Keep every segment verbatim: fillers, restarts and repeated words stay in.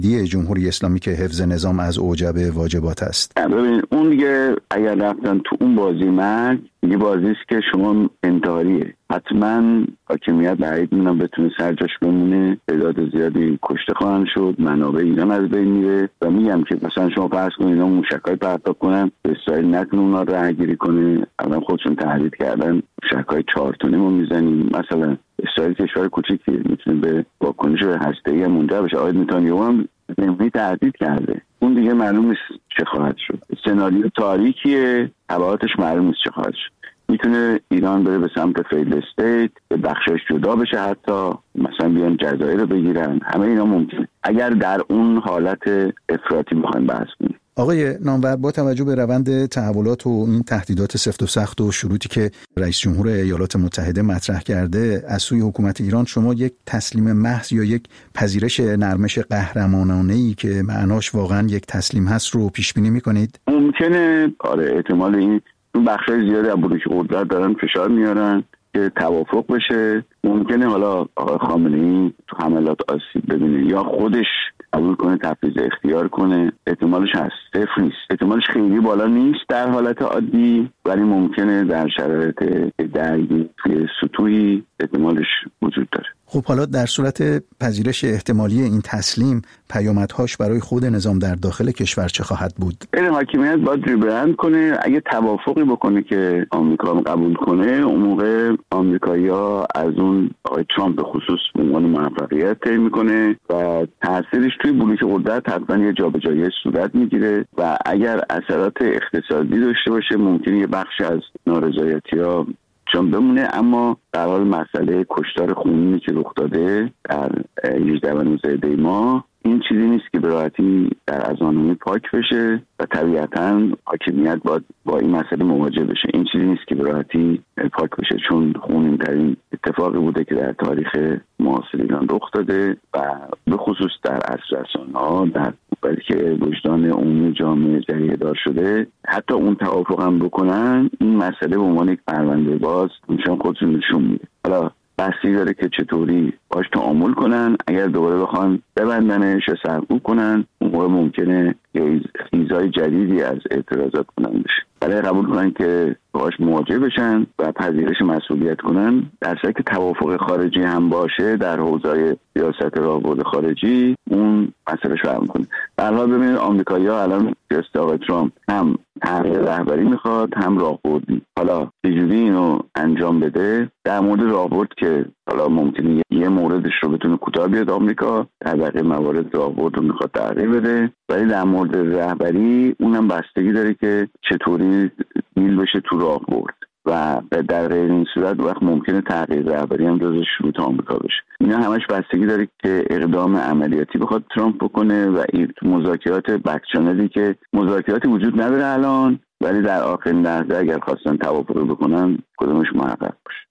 دی جمهوری اسلامی که حفظ نظام از اوجب واجبات است. ببین اون دیگه اگر رفتن تو اون بازی مرگ، یه بازی است که شما انتحاریه. حتما حاکمیت بعید میدونم بتونه سرجاش بمونه. تعداد زیادی کشته خواهند شد، منابع ایران از بین میره و میگم که مثلا شما فرض کنید اینا موشکای پرتاب کنن، اسرائیل نتونه اونا رو رهگیری کنه. الان خودشون تهدید کردن موشکای چهار تونی ما میزنیم. مثلا اسرائیل کشور کوچیکیه، میتونه به واکنش هسته‌ای منجر بشه. آقای نتانیاهو هم نمیدونی تهدید کرده. اون دیگه معلوم نیست چه خواهد شد. سناریو تاریکیه، تبعاتش معلوم نیست چه خواهد شد. میتونه ایران بره به سمت فیل استیت، به بخشش جدا بشه، حتی مثلا بیان جزایر رو بگیرن. همه اینا ممکنه اگر در اون حالت افراطی بخوایم بحث کنیم. آقای نامور، با توجه به روند تحولات و این تهدیدات سفت و سخت و شروطی که رئیس جمهور ایالات متحده مطرح کرده از سوی حکومت ایران، شما یک تسلیم محض یا یک پذیرش نرمش قهرمانانه‌ای که معناش واقعا یک تسلیم هست رو پیش بینی می‌کنید؟ ممکنه، آره، احتمال این اون بخشای زیادی از بلوک قدرت دارن فشار میارن که توافق بشه. ممکنه حالا آقای خامنه‌ای تو حملات آسیب ببینه یا خودش قبول کنه تفویض اختیار کنه. احتمالش هست، صفر نیست. احتمالش خیلی بالا نیست در حالت عادی، ولی ممکنه در شرایط درگیری سطوحی احتمالش وجود داره. خب حالا در صورت پذیرش احتمالی این تسلیم، پیامدهاش برای خود نظام در داخل کشور چه خواهد بود؟ این حاکمیت باید ریبرند کنه. اگه توافقی بکنه که آمریکا قبول کنه، اون موقع آمریکایی‌ها از اون آقای ترامپ به خصوص به عنوان موفقیت تعیین میکنه و تاثیرش توی بلوک قدرت حتما یه جابجایی صورت میگیره و اگر اثرات اقتصادی داشته باشه ممکنه یه بخش از نارضایتی‌ها چون بمونه. اما در حال مسئله کشتار خونینی که رخ داده در هجده و نوزده دی ماه، این چیزی نیست که به راحتی در اذهان پاک بشه و طبیعتاً حاکمیت باید با این مسئله مواجه بشه. این چیزی نیست که به راحتی پاک بشه، چون خونین‌ترین اتفاقی بوده که در تاریخ معاصر ایران رخ داده و به خصوص در عصر رسانه‌ها، در وقتی که وجدان عمومی جامعه جریه دار شده. حتی اون توافق هم بکنن، این مسئله به عنوان یک پرونده باز میشن خودشون نشون میده. حالا بحثی داره که چطوری باش تعامل کنن. اگر دوباره بخوان ببندنش یا سرکوب کنن، اون موقع ممکنه یه خیزای جدیدی از اعتراضات کنن بشه. برای قبول کنن که باش مواجه بشن و پذیرش مسئولیت کنن، در صورتی که توافق خارجی هم باشه در حوزه سیاست راهبرد خارجی، اون مسئله رو حل کنه. در حال ببینید آمریکایی‌ها الان سیاست آقای ترامپ هم تغییر رهبری میخواد، هم راهبردی. حالا چجوری اینو انجام بده؟ در مورد راهبرد که حالا ممکنه یه موردش رو بتونه کوتاه بیاد آمریکا، در بقیه موارد راهبرد رو میخواد تغییر بده. ولی در مورد رهبری اونم بستگی داره که چطوری دیل بشه تو راهبرد و در غیر این صورت وقت ممکنه تغییر رهبری هم جزو شروط آمریکا بشه. اینا همش بستگی داره که اقدام عملیاتی بخواد ترامپ بکنه و این مذاکرات بک چنلی که مذاکراتی وجود نداره الان، ولی در آخرین لحظه اگر خواستن توافق بکنن کدومش محقق بشه.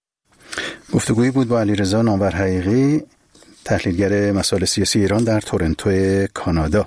گفتگویی بود با علیرضا نامور حقیقی، تحلیلگر مسائل سیاسی ایران در تورنتو کانادا.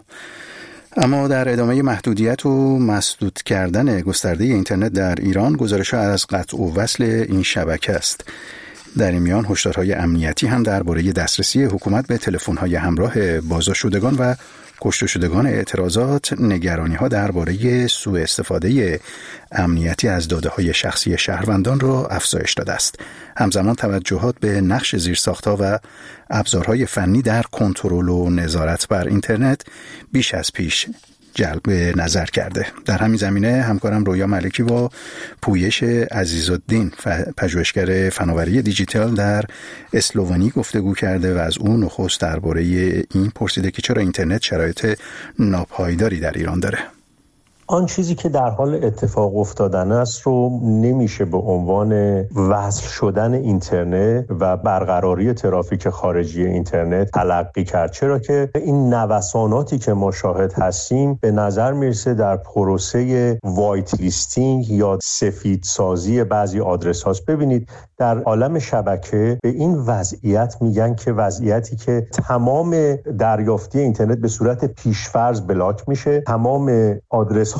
اما در ادامه محدودیت و مسدود کردن گسترده اینترنت در ایران، گزارش‌ها از قطع و وصل این شبکه است. در این میان هشدارهای امنیتی هم درباره دسترسی حکومت به تلفن‌های همراه بازداشت‌شدگان و کشته شدگان اعتراضات، نگرانی‌ها درباره سوء استفاده امنیتی از داده‌های شخصی شهروندان را افزایش داده است. همزمان توجهات به نقش زیرساخت‌ها و ابزارهای فنی در کنترل و نظارت بر اینترنت بیش از پیش جلب نظر کرده. در همین زمینه همکارم رویا ملکی با پویش عزیزالدین، پژوهشگر فناوری دیجیتال در اسلوونی گفتگو کرده و از اون نخست درباره این پرسیده که چرا اینترنت شرایط ناپایداری در ایران داره. آن چیزی که در حال اتفاق افتادن است رو نمیشه به عنوان وصل شدن اینترنت و برقراری ترافیک خارجی اینترنت تلقی کرد، چرا که این نوساناتی که ما شاهد هستیم به نظر میرسه در پروسه وایت لیستینگ یا سفید سازی بعضی آدرس هاست. ببینید در عالم شبکه به این وضعیت میگن که وضعیتی که تمام دریافتی اینترنت به صورت پیشفرض بلاک میشه، تمام آدرس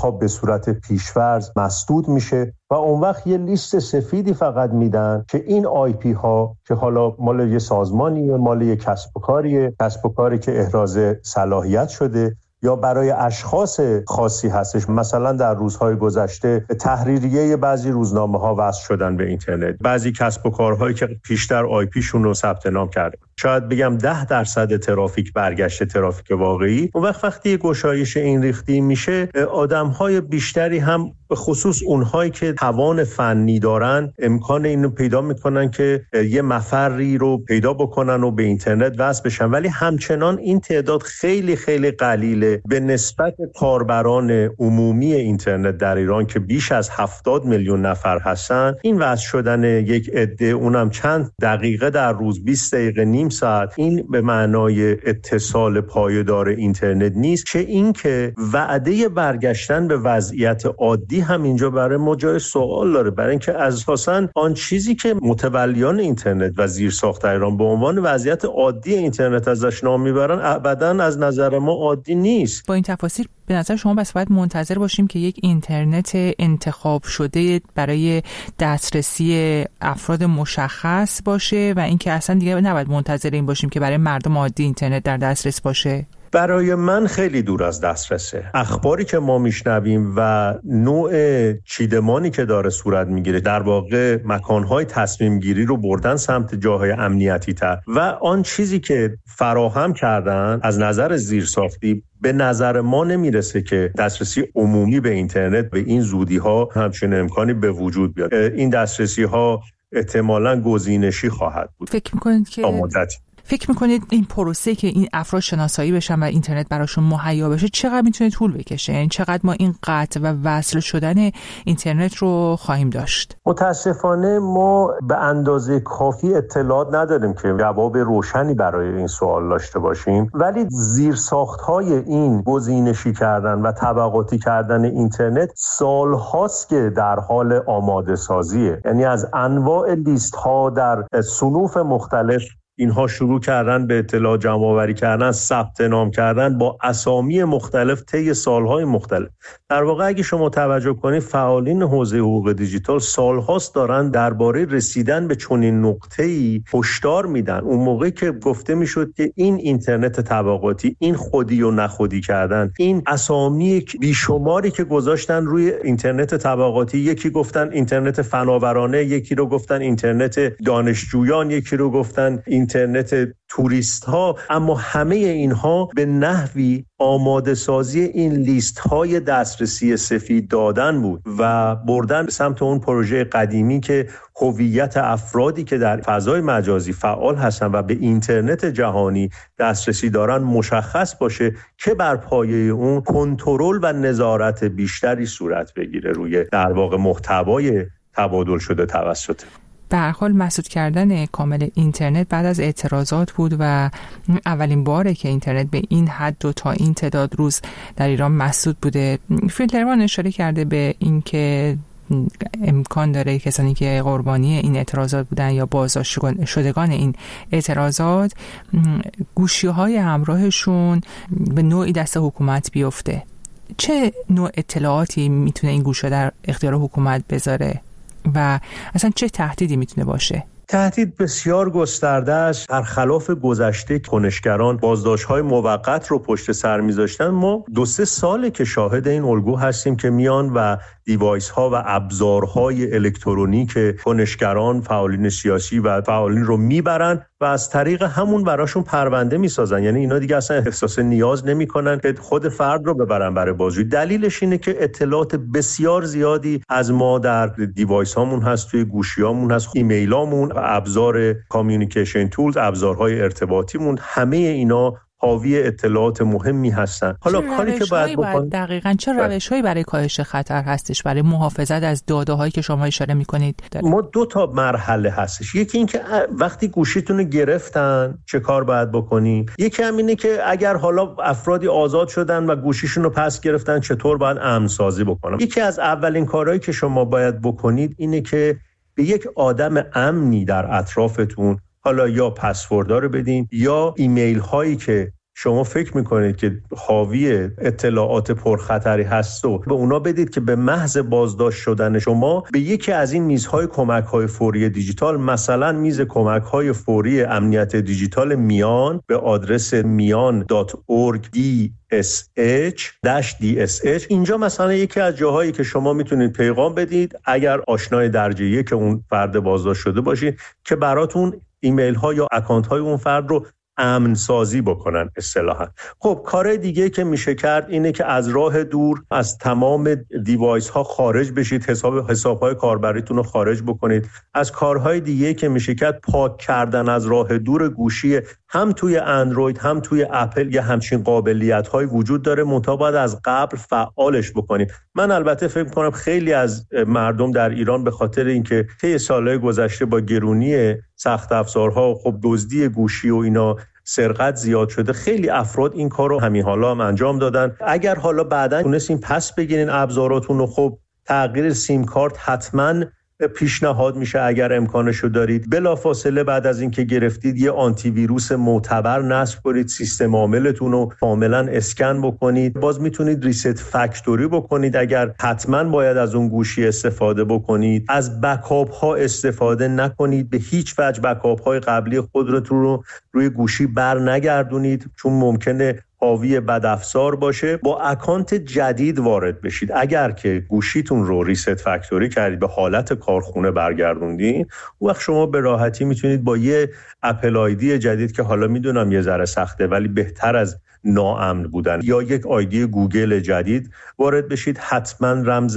ها به صورت پیش‌فرض مسدود میشه و اون وقت یه لیست سفیدی فقط میدن که این آی پی ها که حالا مال یه سازمانیه، مال یه کسب و کاریه، کسب و کاری که احراز صلاحیت شده یا برای اشخاص خاصی هستش. مثلا در روزهای گذشته تحریریه بعضی روزنامه ها وصل شدن به اینترنت، بعضی کسب و کارهایی که پیشتر آی پی شون رو ثبت نام کرده، شاید بگم ده درصد ترافیک برگشته ترافیک واقعی. اون وقت وقتی گشایش این ریختی میشه، آدم‌های بیشتری هم به خصوص اونهایی که توان فنی دارن امکان اینو پیدا میکنن که یه مفری رو پیدا بکنن و به اینترنت وصل بشن، ولی همچنان این تعداد خیلی خیلی قلیله به نسبت کاربران عمومی اینترنت در ایران که بیش از هفتاد میلیون نفر هستن. این وصل شدن یک عده، اونم چند دقیقه در روز، بیست دقیقه، نیم ساعت، این به معنای اتصال پایدار اینترنت نیست، چه این که وعده برگشتن به وضعیت عادی هم اینجا برای ما جای سوال داره، برای اینکه اساساً آن چیزی که متولیان اینترنت و زیرساخت ایران به عنوان وضعیت عادی اینترنت ازش نام میبرن ابداً از نظر ما عادی نیست. با این تفاصیل به نظر شما بس باید منتظر باشیم که یک اینترنت انتخاب شده برای دسترسی افراد مشخص باشه و اینکه اصلا دیگه نباید منتظر این باشیم که برای مردم عادی اینترنت در دسترس باشه؟ برای من خیلی دور از دسترسه. اخباری که ما میشنویم و نوع چیدمانی که داره صورت میگیره، در واقع مکانهای تصمیم گیری رو بردن سمت جاهای امنیتی تر و آن چیزی که فراهم کردن از نظر زیرساختی به نظر ما نمیرسه که دسترسی عمومی به اینترنت به این زودی ها همچین امکانی به وجود بیاد. این دسترسی ها احتمالاً گزینشی خواهد بود. فکر میکنید که آمادتی. فکر میکنید این پروسه که این افراد شناسایی بشن و اینترنت براشون مهیا بشه چقدر میتونه طول بکشه؟ یعنی چقدر ما این قطع و وصل شدن اینترنت رو خواهیم داشت؟ متاسفانه ما به اندازه کافی اطلاعات نداریم که جواب روشنی برای این سوال داشته باشیم، ولی زیرساخت‌های این گزینشی کردن و طبقاتی کردن اینترنت سال‌هاست که در حال آماده سازیه. یعنی از انواع لیست‌ها در صنوف مختلف اینها شروع کردن به اطلاع جمع آوری کردن، ثبت نام کردن با اسامی مختلف طی سالهای مختلف. در واقع اگه شما توجه کنید فعالین حوزه حقوق دیجیتال سالهاست دارن درباره رسیدن به چنین نقطه‌ای هشدار میدن. اون موقعی که گفته میشد که این اینترنت طبقاتی، این خودی و نخودی کردن، این اسامی بیشماری که گذاشتن روی اینترنت طبقاتی، یکی گفتن اینترنت فناورانه، یکی رو گفتن اینترنت دانشجویان، یکی رو گفتن اینترنت توریست ها، اما همه اینها به نحوی آماده سازی این لیست های دسترسی سفید دادن بود و بردن به سمت اون پروژه قدیمی که هویت افرادی که در فضای مجازی فعال هستن و به اینترنت جهانی دسترسی دارن مشخص باشه که بر پایه اون کنترل و نظارت بیشتری صورت بگیره روی در واقع محتوای تبادل شده توسط. به هر حال مسدود کردن کامل اینترنت بعد از اعتراضات بود و اولین باره که اینترنت به این حد و تا این تعداد روز در ایران مسدود بوده. فیلتروان اشاره کرده به این که امکان داره کسانی که قربانی این اعتراضات بودن یا بازداشت شدگان این اعتراضات گوشی‌های همراهشون به نوعی دست حکومت بیفته. چه نوع اطلاعاتی میتونه این گوشی در اختیار حکومت بذاره و اصلا چه تهدیدی میتونه باشه؟ تهدید بسیار گسترده است. برخلاف گذشته کنشگران بازداشت‌های موقت رو پشت سر می‌ذاشتن، ما دو سه ساله که شاهد این الگو هستیم که میان و دیوایس ها و ابزارهای الکترونیک کنشگران، فعالین سیاسی و فعالین رو میبرن و از طریق همون براشون پرونده میسازن. یعنی اینا دیگه اصلا احساس نیاز نمیکنن که خود فرد رو ببرن برای بازجویی. دلیلش اینه که اطلاعات بسیار زیادی از ما در دیوایس هامون هست، توی گوشیامون هست، ایمیلامون و ابزار کامیونیکیشن تولز، ابزارهای ارتباطیمون، همه اینا حاوی اطلاعات مهمی هستن. حالا کاری که باید بکنیم دقیقاً چه روش‌هایی برای کاهش خطر هستش برای محافظت از داده‌هایی که شما اشاره می‌کنید؟ ما دو تا مرحله هستش. یکی این که وقتی گوشیتون رو گرفتن چه کار باید بکنی، یکی هم اینه که اگر حالا افرادی آزاد شدن و گوشیشون رو پس گرفتن چطور باید امن سازی بکنن. یکی از اولین کارهایی که شما باید بکنید اینه که به یک آدم امنی در اطرافتون حالا یا پسوردها رو بدین یا ایمیل هایی که شما فکر میکنید که حاوی اطلاعات پرخطری هست و به اونا بدید که به محض بازداشت شدن شما به یکی از این میزهای کمک‌های فوری دیجیتال، مثلا میز کمک‌های فوری امنیت دیجیتال میان به آدرس میان دات اورگ دی اس اچ دی اس اچ، اینجا مثلا یکی از جاهایی که شما میتونید پیغام بدید اگر آشنای درجه یک که اون فرد بازداشت شده باشید که براتون ایمیل ها یا اکانت های اون فرد رو امن سازی بکنن اصطلاحاً. خب کار دیگه که میشه کرد اینه که از راه دور از تمام دیوایس ها خارج بشید، حساب حساب های کاربریتون رو خارج بکنید. از کارهای دیگه که میشه کرد پاک کردن از راه دور گوشی، هم توی اندروید هم توی اپل یه همچین قابلیت های وجود داره، منتها باید از قبل فعالش بکنید. من البته فکر کنم خیلی از مردم در ایران به خاطر اینکه طی سالهای گذشته با گرونی سخت افزارها، خب دزدی گوشی و اینا، سرقت زیاد شده، خیلی افراد این کار رو همین حالا هم انجام دادن. اگر حالا بعداً تونستین پس بگیرین ابزاراتون رو، خب تغییر سیم کارت حتماً پیشنهاد میشه اگر امکانشو دارید. بلافاصله بعد از اینکه گرفتید یه آنتی ویروس معتبر نصب کنید، سیستم عاملتون رو کاملا اسکن بکنید. باز میتونید ریست فکتوری بکنید اگر حتما باید از اون گوشی استفاده بکنید. از بکاپ ها استفاده نکنید، به هیچ وجه بکاپ های قبلی خودتون رو روی گوشی بر نگردونید چون ممکنه حاوی بدافزار باشه. با اکانت جدید وارد بشید. اگر که گوشیتون رو ریست فکتوری کردید، به حالت کارخونه برگردوندین، اون وقت شما به راحتی میتونید با یه اپل آیدی جدید که حالا میدونم یه ذره سخته ولی بهتر از ناامن بودن، یا یک آیدی گوگل جدید وارد بشید. حتما رمز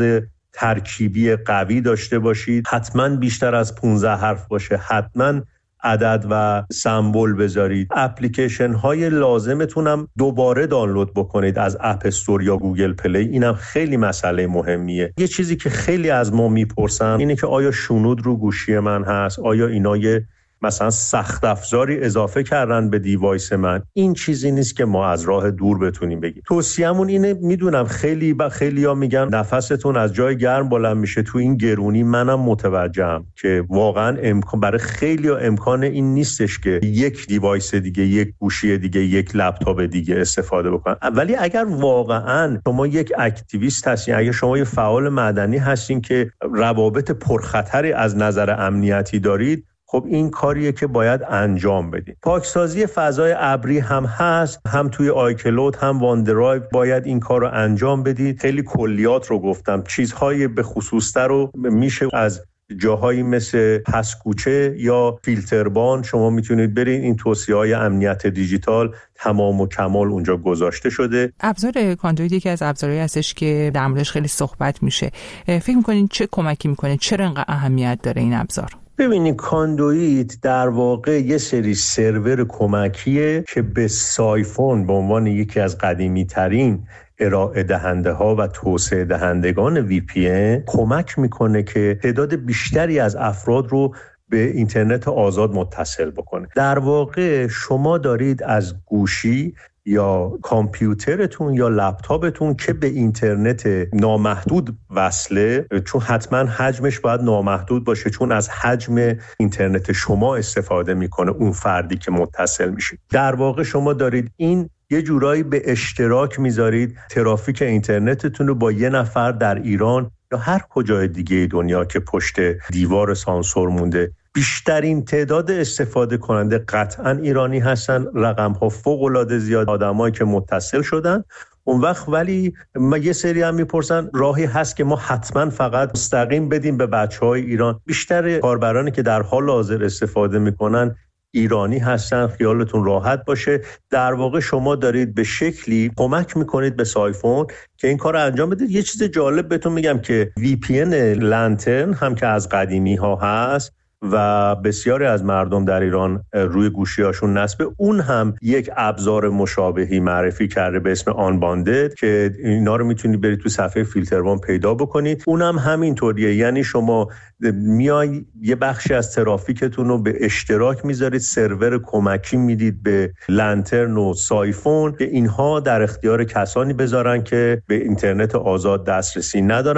ترکیبی قوی داشته باشید، حتما بیشتر از پانزده حرف باشه، حتما عدد و سمبل بذارید. اپلیکیشن های لازمتون هم دوباره دانلود بکنید از اپ استور یا گوگل پلی. اینم خیلی مسئله مهمیه. یه چیزی که خیلی از ما میپرسن اینه که آیا شنود رو گوشی من هست؟ آیا اینا یه مثلا سخت افزاری اضافه کردن به دیوایس من؟ این چیزی نیست که ما از راه دور بتونیم بگیم. توصیه‌مون اینه، میدونم خیلی با خیلی‌ها میگن نفستون از جای گرم بلند میشه تو این گرونی، منم متوجهم که واقعا امکان برای خیلی‌ها امکان این نیستش که یک دیوایس دیگه، یک گوشی دیگه، یک لپتاپ دیگه استفاده بکنن. ولی اگر واقعا شما یک اکتیویست هستین، اگر شما یه فعال مدنی هستین که روابط پرخطری از نظر امنیتی دارید، خب این کاریه که باید انجام بدید. پاکسازی فضای ابری هم هست، هم توی آیکلود هم واندرایو باید این کار رو انجام بدید. خیلی کلیات رو گفتم، چیزهای به خصوص‌تر رو میشه از جاهایی مثل پسکوچه یا فیلتربان شما میتونید برید. این توصیه‌های امنیت دیجیتال تمام و کمال اونجا گذاشته شده. ابزار کاندوید یکی از ابزارهایی هستش که در موردش خیلی صحبت میشه. فکر می‌کنین چه کمکی می‌کنه؟ چرا اینقدر اهمیت داره این ابزار؟ ببینید، کاندوید در واقع یه سری سرور کمکیه که به سایفون به عنوان یکی از قدیمی ترین ارائه دهنده ها و توسعه دهندگان وی پی ان کمک میکنه که تعداد بیشتری از افراد رو به اینترنت آزاد متصل بکنه. در واقع شما دارید از گوشی یا کامپیوترتون یا لپتاپتون که به اینترنت نامحدود وصله، چون حتما حجمش باید نامحدود باشه، چون از حجم اینترنت شما استفاده میکنه اون فردی که متصل میشه. در واقع شما دارید این یه جورایی به اشتراک میذارید ترافیک اینترنتتون رو با یه نفر در ایران یا هر کجای دیگه دنیا که پشت دیوار سانسور مونده. بیشترین تعداد استفاده کننده قطعاً ایرانی هستن، رقم ها فوق العاده زیاد آدمایی که متصل شدن. اون وقت ولی ما یه سری هم میپرسن راهی هست که ما حتما فقط مستقیم بدیم به بچهای ایران؟ بیشتر کاربرانی که در حال حاضر استفاده میکنن ایرانی هستن، خیالتون راحت باشه. در واقع شما دارید به شکلی کمک میکنید به سایفون که این کار رو انجام بدید. یه چیز جالب بهتون میگم که وی پی ان لنترن هم که از قدیمی ها هست و بسیاری از مردم در ایران روی گوشی‌هاشون نصبه، اون هم یک ابزار مشابهی معرفی کرده به اسم آنباندد که اینا رو میتونید برید تو صفحه فیلتروان پیدا بکنید. اونم هم همینطوریه، یعنی شما میای یه بخشی از ترافیکتون رو به اشتراک میذارید، سرور کمکی میدید به لنترن و سایفون که اینها در اختیار کسانی بذارن که به اینترنت آزاد دسترسی ندارن.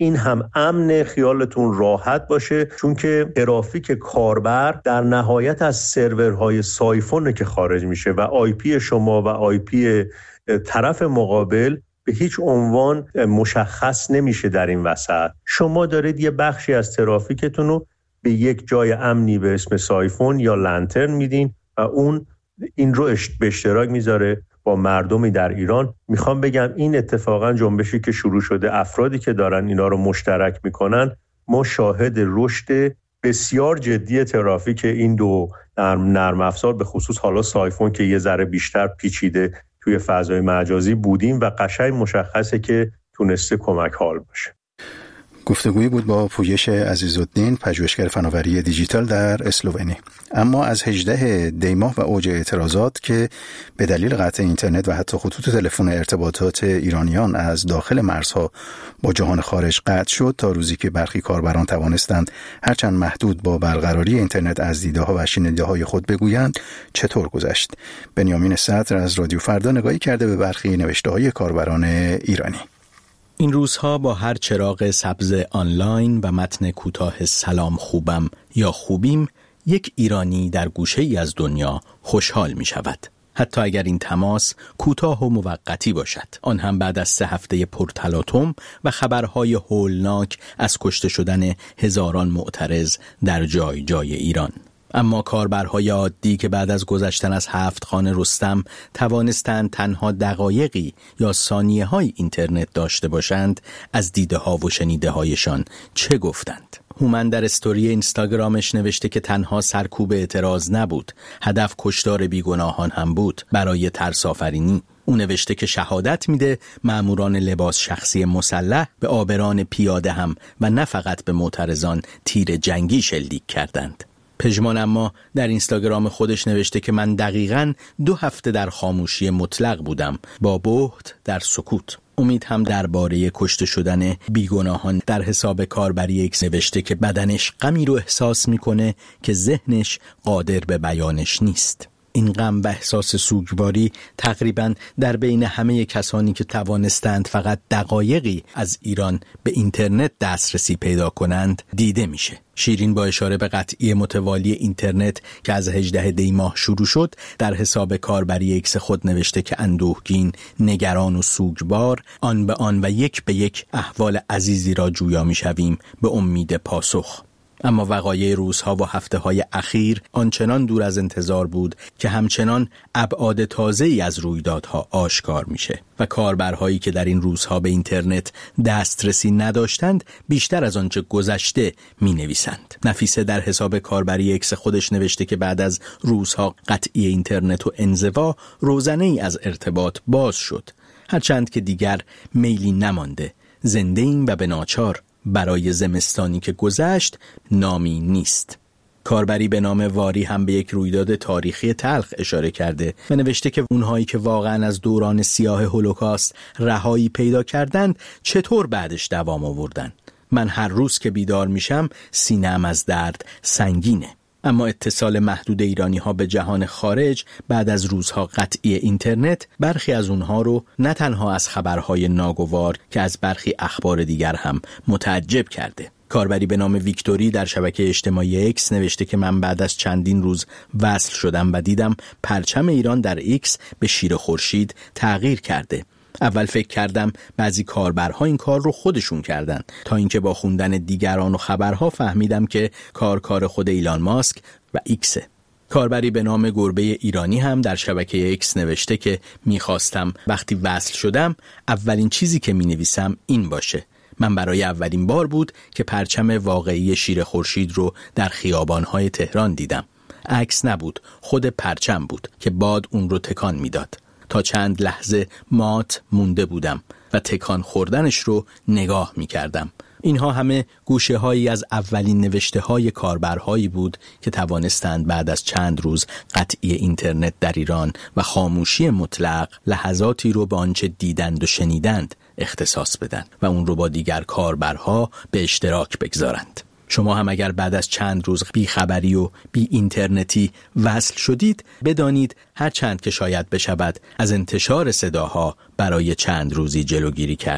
این هم امن، خیالتون راحت باشه، چون که ترافیک کاربر در نهایت از سرورهای سایفونه که خارج میشه و آی پی شما و آی پی طرف مقابل به هیچ عنوان مشخص نمیشه در این وسط. شما دارید یه بخشی از ترافیکتون رو به یک جای امنی به اسم سایفون یا لنترن میدین و اون این رو به اشتراک میذاره با مردمی در ایران. میخوام بگم این اتفاقا جنبشی که شروع شده، افرادی که دارن اینا رو مشترک میکنن، ما شاهد رشد بسیار جدی ترافیک این دو نرم, نرم افزار به خصوص حالا سایفون که یه ذره بیشتر پیچیده توی فضای مجازی بودیم و قشنگ مشخصه که تونسته کمک حال باشه. گفتگویی بود با پویش عزیزالدین، پژوهشگر فناوری دیجیتال در اسلوونی. اما از هجدهم دی ماه و اوج اعتراضات که به دلیل قطع اینترنت و حتی خطوط تلفن ارتباطات ایرانیان از داخل مرزها با جهان خارج قطع شد، تا روزی که برخی کاربران توانستند هرچند محدود با برقراری اینترنت از دیده ها و شنیده های خود بگویند، چطور گذشت؟ بنیامین صدر از رادیو فردا نگاهی کرده به برخی نوشته های کاربران ایرانی. این روزها با هر چراغ سبز آنلاین و متن کوتاه سلام خوبم یا خوبیم، یک ایرانی در گوشه ای از دنیا خوشحال می شود. حتی اگر این تماس کوتاه و موقتی باشد، آن هم بعد از سه هفته پرتلاطم و خبرهای هولناک از کشته شدن هزاران معترض در جای جای ایران. اما کاربرهای عادی که بعد از گذشتن از هفت خانه رستم توانستند تنها دقایقی یا ثانیه های اینترنت داشته باشند، از دیده ها و شنیده هایشان چه گفتند؟ هومن در استوری اینستاگرامش نوشته که تنها سرکوب اعتراض نبود، هدف کشتار بیگناهان هم بود برای ترس آفرینی. او نوشته که شهادت میده ماموران لباس شخصی مسلح به عابران پیاده هم و نه فقط به معترضان تیر جنگی شلیک کردند. پژمان اما در اینستاگرام خودش نوشته که من دقیقاً دو هفته در خاموشی مطلق بودم، با بهت در سکوت. امید هم درباره کشته شدن بیگناهان در حساب کاربری اکس نوشته که بدنش غمی رو احساس میکنه که ذهنش قادر به بیانش نیست. این غم و احساس سوگواری تقریباً در بین همه کسانی که توانستند فقط دقایقی از ایران به اینترنت دسترسی پیدا کنند دیده میشه. شیرین با اشاره به قطعی متوالی اینترنت که از هجدهم دی ماه شروع شد، در حساب کاربری اکس خود نوشته که اندوهگین، نگران و سوگوار، آن به آن و یک به یک احوال عزیزی را جویا میشویم به امید پاسخ. اما وقایع روزها و هفته‌های اخیر آنچنان دور از انتظار بود که همچنان ابعاد تازه‌ای از رویدادها آشکار میشه و کاربرهایی که در این روزها به اینترنت دسترسی نداشتند بیشتر از آنچه گذشته مینویسند. نفیسه در حساب کاربری اکس خودش نوشته که بعد از روزها قطعی اینترنت و انزوا، روزنه‌ای از ارتباط باز شد، هرچند که دیگر میلی نمانده. زنده ایم و به ناچار برای زمستانی که گذشت نامی نیست. کاربری به نام واری هم به یک رویداد تاریخی تلخ اشاره کرده و نوشته که اونهایی که واقعا از دوران سیاه هولوکاست رهایی پیدا کردند چطور بعدش دوام آوردن. من هر روز که بیدار میشم سینه‌ام از درد سنگینه. اما اتصال محدود ایرانی ها به جهان خارج بعد از روزها قطعی اینترنت برخی از اونها رو نه تنها از خبرهای ناگوار که از برخی اخبار دیگر هم متعجب کرده. کاربری به نام ویکتوری در شبکه اجتماعی اکس نوشته که من بعد از چندین روز وصل شدم و دیدم پرچم ایران در اکس به شیر خورشید تغییر کرده. اول فکر کردم بعضی کاربرها این کار رو خودشون کردن، تا اینکه با خوندن دیگران و خبرها فهمیدم که کار کار خود ایلان ماسک و ایکسه. کاربری به نام گربه ایرانی هم در شبکه اکس نوشته که میخواستم وقتی وصل شدم اولین چیزی که مینویسم این باشه. من برای اولین بار بود که پرچم واقعی شیر خورشید رو در خیابان‌های تهران دیدم. عکس نبود، خود پرچم بود که باد اون رو تکان میداد. تا چند لحظه مات مونده بودم و تکان خوردنش رو نگاه می کردم. اینها همه گوشه هایی از اولین نوشته های کاربرهایی بود که توانستند بعد از چند روز قطعی اینترنت در ایران و خاموشی مطلق لحظاتی رو به آنچه دیدند و شنیدند اختصاص بدن و اون رو با دیگر کاربرها به اشتراک بگذارند. شما هم اگر بعد از چند روز بی خبری و بی اینترنتی وصل شدید، بدانید هر چند که شاید بشود از انتشار صداها برای چند روزی جلوگیری کرد،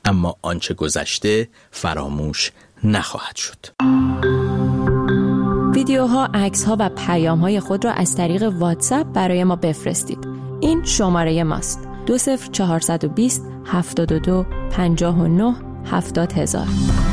اما آنچه گذشته فراموش نخواهد شد. ویدیوها، عکس‌ها و پیام‌های خود را از طریق واتساپ برای ما بفرستید. این شماره ماست: دو صفر چهارصد و بیست هفتاد و دو پنجاه و نه هفتاد هزار.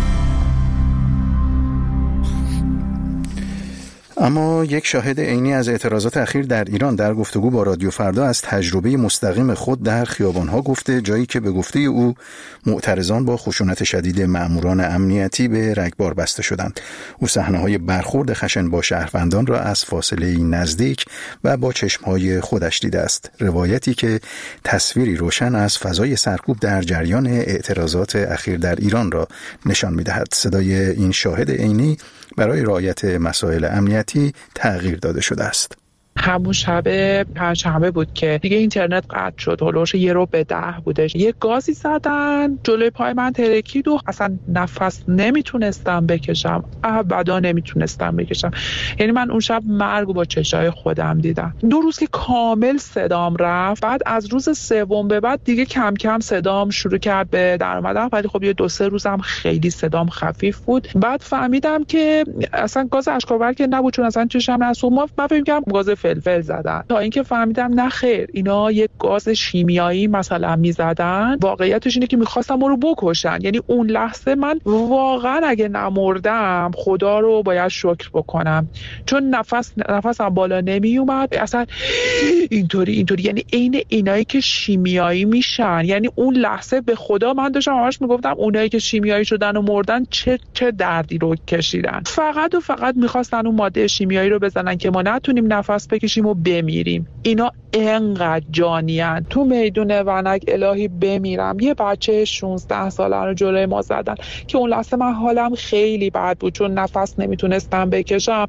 اما یک شاهد عینی از اعتراضات اخیر در ایران در گفتگو با رادیو فردا از تجربه مستقیم خود در خیابان‌ها گفته، جایی که به گفته او معترضان با خشونت شدید مأموران امنیتی به رگبار بسته شدند. او صحنه‌های برخورد خشن با شهروندان را از فاصله نزدیک و با چشم‌های خودش دیده است. روایتی که تصویری روشن از فضای سرکوب در جریان اعتراضات اخیر در ایران را نشان می‌دهد. صدای این شاهد عینی برای رعایت مسائل امنیتی تغییر داده شده است. همون شب پنجشنبه بود که دیگه اینترنت قطع شد، هولوش یه رو به ده بودش. یه گازی زدن جلوی پای من ترکید و اصلا نفس نمیتونستم بکشم، ابدا نمیتونستم بکشم. یعنی من اون شب مرگ با چشای خودم دیدم. دو روز که کامل صدام رفت، بعد از روز سوم به بعد دیگه کم کم صدام شروع کرد به در اومدن، ولی خب یه دو سه روزم خیلی صدام خفیف بود. بعد فهمیدم که اصلا گاز اشک‌آور که نبود، چون اصلا چشم نسوخت. من فهمیدم گاز فلفل زدن، تا اینکه فهمیدم نه خیر، اینا یک گاز شیمیایی مثلا میزدن. واقعیتش اینه که میخواستم ما رو بکشن. یعنی اون لحظه من واقعا اگه نمردم خدا رو باید شکر بکنم، چون نفس نفسم بالا نمی اومد اصلا. اینطوری اینطوری یعنی عین اینایی که شیمیایی میشن. یعنی اون لحظه به خدا من داشتم همش میگفتم اونایی که شیمیایی شدن و مردن چه چه دردی رو کشیدن. فقط و فقط میخواستن اون ماده شیمیایی رو بزنن که ما نتونیم نفس بکشیم و بمیریم. اینا انقدر جانیان. تو میدون ونک الهی بمیرم. یه بچه شانزده ساله رو جلوی ما زدن که اون لحظه من حالم خیلی بد بود، چون نفس نمیتونستم بکشم.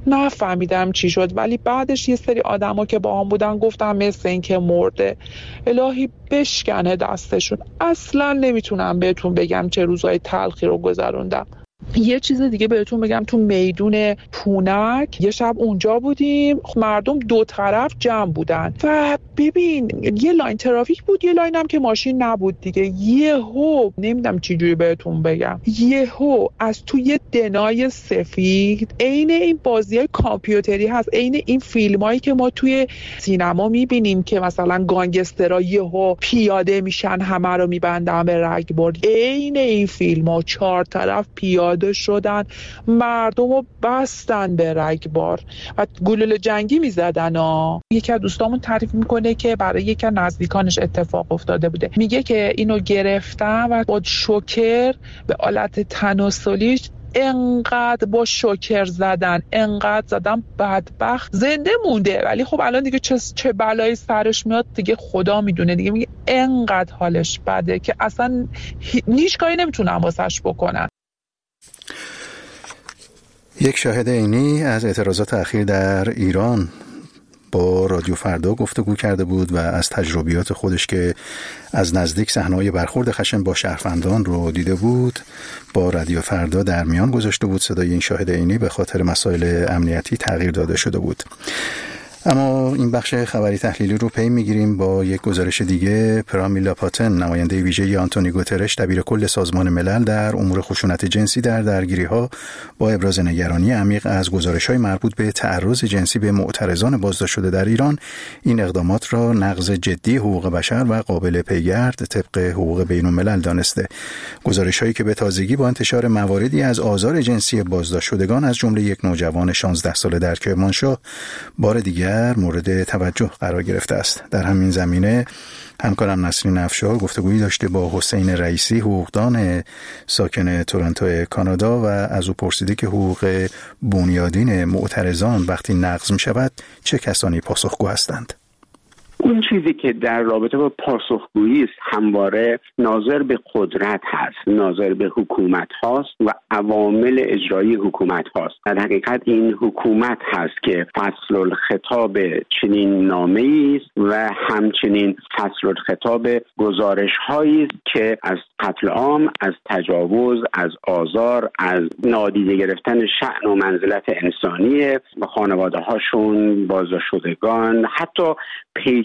نفهمیدم چی شد، ولی بعدش یه سری آدما که با هم بودن گفتم مثل این که مرده. الهی بشکنه دستشون. اصلا نمیتونم بهتون بگم چه روزهای تلخی رو گذروندم. یه چیز دیگه بهتون بگم، تو میدون پونک یه شب اونجا بودیم، مردم دو طرف جمع بودن و ببین یه لاین ترافیک بود، یه لاین هم که ماشین نبود دیگه. یهو نمیدونم چی جوری بهتون بگم، یهو از تو یه دنای سفید، عین این بازیای کامپیوتری هست، عین این فیلمایی که ما توی سینما میبینیم که مثلا گانگسترها یهو پیاده میشن همه رو میبندن به رگبار، عین این فیلم‌ها چهار طرف پیاده شدن، مردم رو بستن به رگبار و گلوله جنگی میزدن. یکی از دوستامون تعریف میکنه که برای یکی از نزدیکانش اتفاق افتاده بوده. میگه که اینو گرفتن و با شوکر به آلت تناسلیش انقدر با شوکر زدن، انقدر زدن بدبخت زنده مونده. ولی خب الان دیگه چه, چه بلایی سرش میاد دیگه خدا میدونه دیگه. میگه انقدر حالش بده که اصلا هیچ کاری نمیتونن واسش بکنن. یک شاهد عینی از اعتراضات اخیر در ایران با رادیو فردا گفتگو کرده بود و از تجربیات خودش که از نزدیک صحنه‌های برخورد خشن با شهروندان رو دیده بود با رادیو فردا در میان گذاشته بود. صدای این شاهد عینی به خاطر مسائل امنیتی تغییر داده شده بود. اما این بخش خبری تحلیلی رو پی میگیریم با یک گزارش دیگه. پرامیلا پاتن، نماینده ویژه آنتونی گوترش دبیر کل سازمان ملل در امور خشونت جنسی در درگیری‌ها، با ابراز نگرانی عمیق از گزارش‌های مربوط به تعرض جنسی به معترضان بازداشت شده در ایران، این اقدامات را نقض جدی حقوق بشر و قابل پیگرد طبق حقوق بین‌الملل دانسته. گزارش‌هایی که به تازگی با انتشار مواردی از آزار جنسی بازداشت شدگان از جمله یک نوجوان شانزده ساله در کرمانشاه بار دیگر مورد توجه قرار گرفته است. در همین زمینه همکارم نسرین افشار گفتگویی داشته با حسین رئیسی، حقوقدان ساکن تورنتو کانادا، و از او پرسیده که حقوق بنیادین معترضان وقتی نقض می شود چه کسانی پاسخگو هستند. اون چیزی که در رابطه با پاسخگویی است همواره ناظر به قدرت هست، ناظر به حکومت هاست و عوامل اجرایی حکومت هاست. در حقیقت این حکومت هست که فصل الخطاب چنین نامه‌ای است و همچنین فصل الخطاب گزارش هایی است که از قتل عام، از تجاوز، از آزار، از نادیده گرفتن شأن و منزلت انسانی خانواده هاشون، بازداشت شدگان، حتی پیک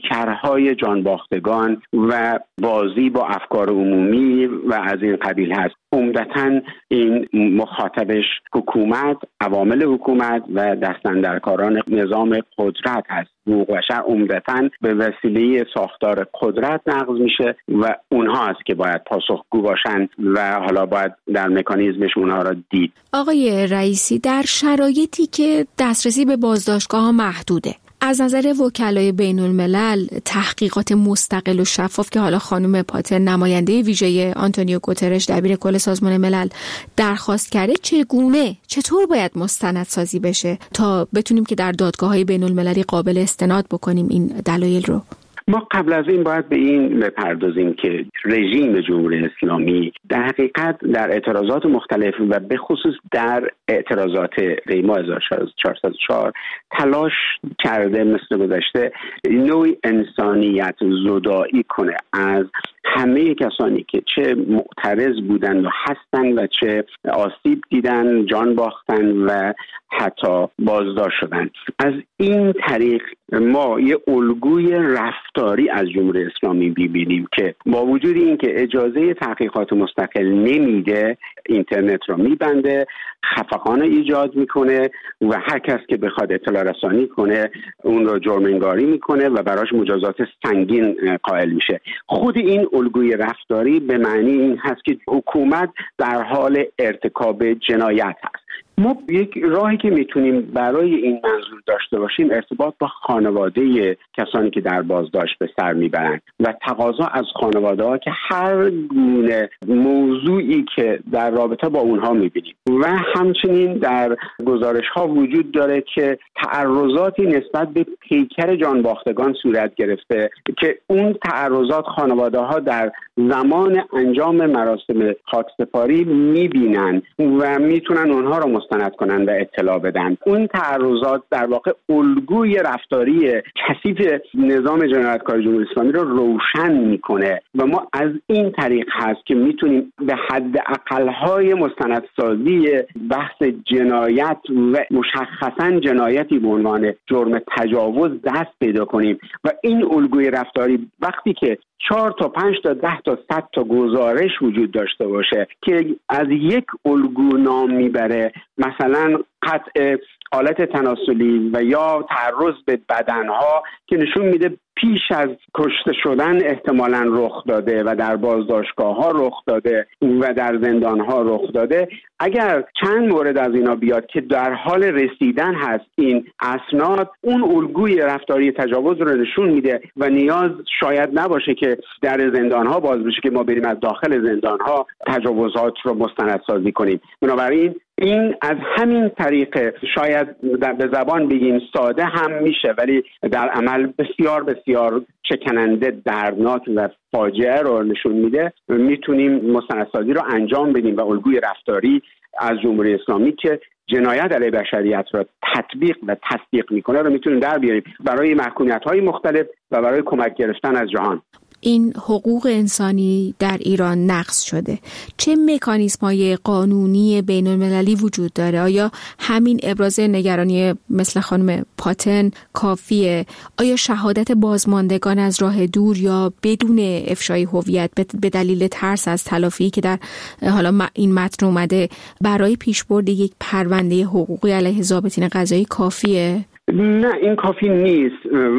پیکرهای جانباختگان و بازی با افکار عمومی و از این قبیل هست. عمدتاً این مخاطبش حکومت، عوامل حکومت و دستاندرکاران نظام قدرت هست. حقوق بشر عمدتاً به وسیله ساختار قدرت نقض میشه و اونها هست که باید پاسخگو باشن و حالا باید در مکانیزمش اونها را دید. آقای رئیسی، در شرایطی که دسترسی به بازداشتگاه ها محدوده، از نظر وکلای بین الملل تحقیقات مستقل و شفاف که حالا خانم پاتن نماینده ویژه آنتونیو گوترش دبیر کل سازمان ملل درخواست کرده، چگونه چطور باید مستندسازی بشه تا بتونیم که در دادگاه‌های بین المللی قابل استناد بکنیم این دلایل رو؟ ما قبل از این باید به این بپردازیم که رژیم جمهوری اسلامی در حقیقت در اعتراضات مختلف و به خصوص در اعتراضات ریما هزار و چهارصد و چهار تلاش کرده مثل گذشته نوعی انسانیت زدایی کنه از همه کسانی که چه معترض بودند و هستند و چه آسیب دیدن، جان باختن و حتی بازداشت شدن. از این طریق ما یه الگوی رفتاری از جمهوری اسلامی ببینیم که با وجود این که اجازه تحقیقات مستقل نمیده، اینترنت رو میبنده، خفقان ایجاد میکنه و هر کس که بخواد اطلاع رسانی کنه اون رو جرم انگاری میکنه و براش مجازات سنگین قائل میشه. خود این الگوی رفتاری به معنی این هست که حکومت در حال ارتکاب جنایت هست. ما یک راهی که میتونیم برای این منظور داشته باشیم ارتباط با خانواده کسانی که در بازداشت به سر میبرند و تقاضا از خانواده ها که هر گونه موضوعی که در رابطه با اونها میبینیم و همچنین در گزارش ها وجود داره که تعرضاتی نسبت به پیکر جانباختگان صورت گرفته که اون تعرضات خانواده ها در زمان انجام مراسم خاکسپاری میبینن و میتونن اونها رو مستند کنن و اطلاع بدن. اون تعرضات در واقع الگوی رفتاری کثیف نظام جنایتکاری جمهوری اسلامی رو روشن میکنه و ما از این طریق هست که میتونیم به حد اقل‌های مستندسازی بحث جنایت و مشخصاً جنایتی به عنوان جرم تجاوز دست پیدا کنیم و این الگوی رفتاری وقتی که چهار تا پنج تا ده تا صد تا گزارش وجود داشته باشه که از یک الگو نام میبره، مثلا قطع آلت تناسلی و یا تعرض به بدنها که نشون میده پیش از کشته شدن احتمالاً رخ داده و در بازداشتگاه ها رخ داده و در زندان ها رخ داده، اگر چند مورد از اینا بیاد که در حال رسیدن هست این اسناد، اون الگوی رفتاری تجاوز رو نشون میده و نیاز شاید نباشه که در زندان ها باز بشه که ما بریم از داخل زندان ها تجاوزات رو مستندسازی کنیم. بنابراین این از همین طریق شاید به زبان بگیم ساده هم میشه ولی در عمل بسیار بسیار شکننده، دردناک و فاجعه رو نشون میده. میتونیم مستندسازی رو انجام بدیم و الگوی رفتاری از جمهوری اسلامی که جنایت علیه بشریت را تطبیق و تصدیق میکنه رو میتونیم در بیاریم برای محکومیت‌های مختلف و برای کمک گرفتن از جهان. این حقوق انسانی در ایران نقض شده، چه مکانیزم‌های قانونی بین المللی وجود داره؟ آیا همین ابراز نگرانی مثل خانم پاتن کافیه؟ آیا شهادت بازماندگان از راه دور یا بدون افشای هویت به دلیل ترس از تلافی که در حالا این متن اومده برای پیشبرد یک پرونده حقوقی علیه ضابطین قضایی کافیه؟ نه، این کافی نیست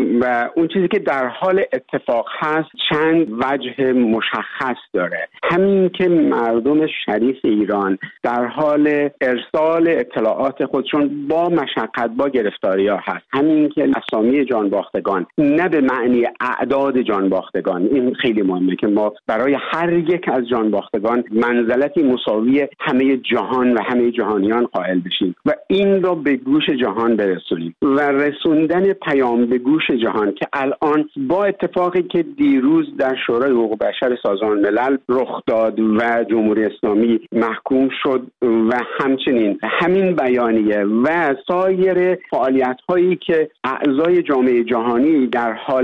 و اون چیزی که در حال اتفاق هست چند وجه مشخص داره. همین که مردم شریف ایران در حال ارسال اطلاعات خودشون با مشقت با گرفتاری ها هست، همین که اسامی جانباختگان نه به معنی اعداد جانباختگان، این خیلی مهمه که ما برای هر یک از جانباختگان منزلتی مساوی همه جهان و همه جهانیان قائل بشیم و این را به گوش جهان برسونیم و رسوندن پیام به گوش جهان که الان با اتفاقی که دیروز در شورای حقوق بشر سازمان ملل رخ داد و جمهوری اسلامی محکوم شد و همچنین همین بیانیه و سایر فعالیت هایی که اعضای جامعه جهانی در حال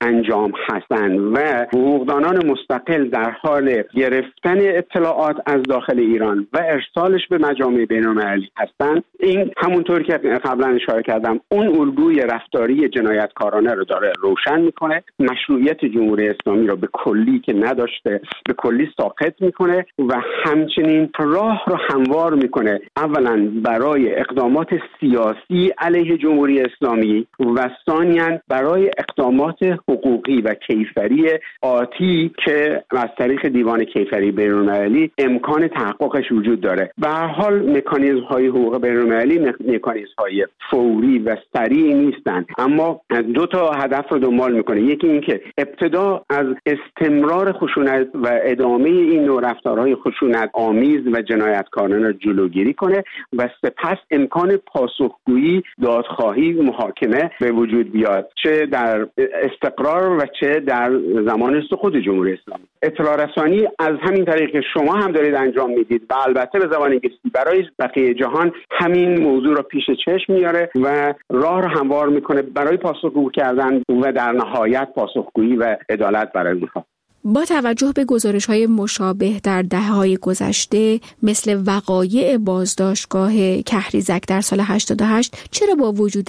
انجام هستند و حقوقدانان مستقل در حال گرفتن اطلاعات از داخل ایران و ارسالش به مجامع بین‌المللی هستند، این همونطور که قبلا اشاره کردم اون الگوی رفتاری جنایتکارانه رو داره روشن میکنه، مشروعیت جمهوری اسلامی رو به کلی که نداشته به کلی ساقط میکنه و همچنین راه رو هموار میکنه اولا برای اقدامات سیاسی علیه جمهوری اسلامی و ثانیاً برای اقدامات حقوقی و کیفری آتی که از طریق دیوان کیفری بین‌المللی امکان تحققش وجود داره. به هر حال مکانیزم‌های حقوق بین‌المللی مکانیزم‌های فوری و سریع نیستند، اما دو تا هدف رو دنبال میکنه. یکی این که ابتدا از استمرار خشونت و ادامه این نوع رفتارهای خشونت آمیز و جنایتکارانه جلوگیری کنه و سپس امکان پاسخگویی، دادخواهی، محاکمه به وجود بیاد، چه در استقرار و چه در زمان سقوط جمهوری اسلامی. اطلاع رسانی از همین طریق که شما هم دارید انجام میدید و البته به زبان انگلیسی برای بقیه جهان همین موضوع رو پیش چشم میاره و راه رو هموار میکنه برای پاسخگو کردن و در نهایت پاسخگویی و عدالت برای اونها. با توجه به گزارش‌های مشابه در دهه‌های گذشته مثل وقایع بازداشتگاه کهریزک در سال هشتاد و هشت، چرا با وجود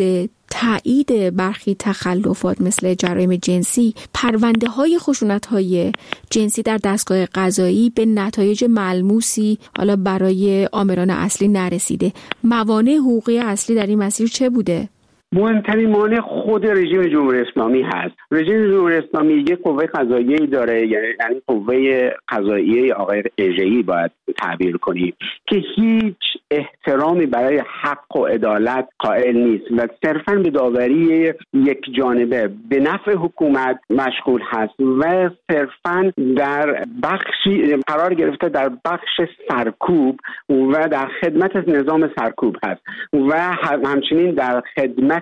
تایید برخی تخلفات مثل جرایم جنسی، پرونده‌های خشونت‌های جنسی در دستگاه قضایی به نتایج ملموسی حالا برای آمران اصلی نرسیده؟ موانع حقوقی اصلی در این مسیر چه بوده؟ مهمترین مانع خود رژیم جمهوری اسلامی هست. رژیم جمهوری اسلامی یک قوه قضاییه‌ای داره، یعنی قوه قضاییه آقای اژه‌ای باید تعبیر کنیم، که هیچ احترامی برای حق و عدالت قائل نیست و صرفاً به داوری یک جانبه به نفع حکومت مشغول هست و صرفاً در بخشی قرار گرفته در بخش سرکوب و در خدمت نظام سرکوب هست و همچنین در خدمت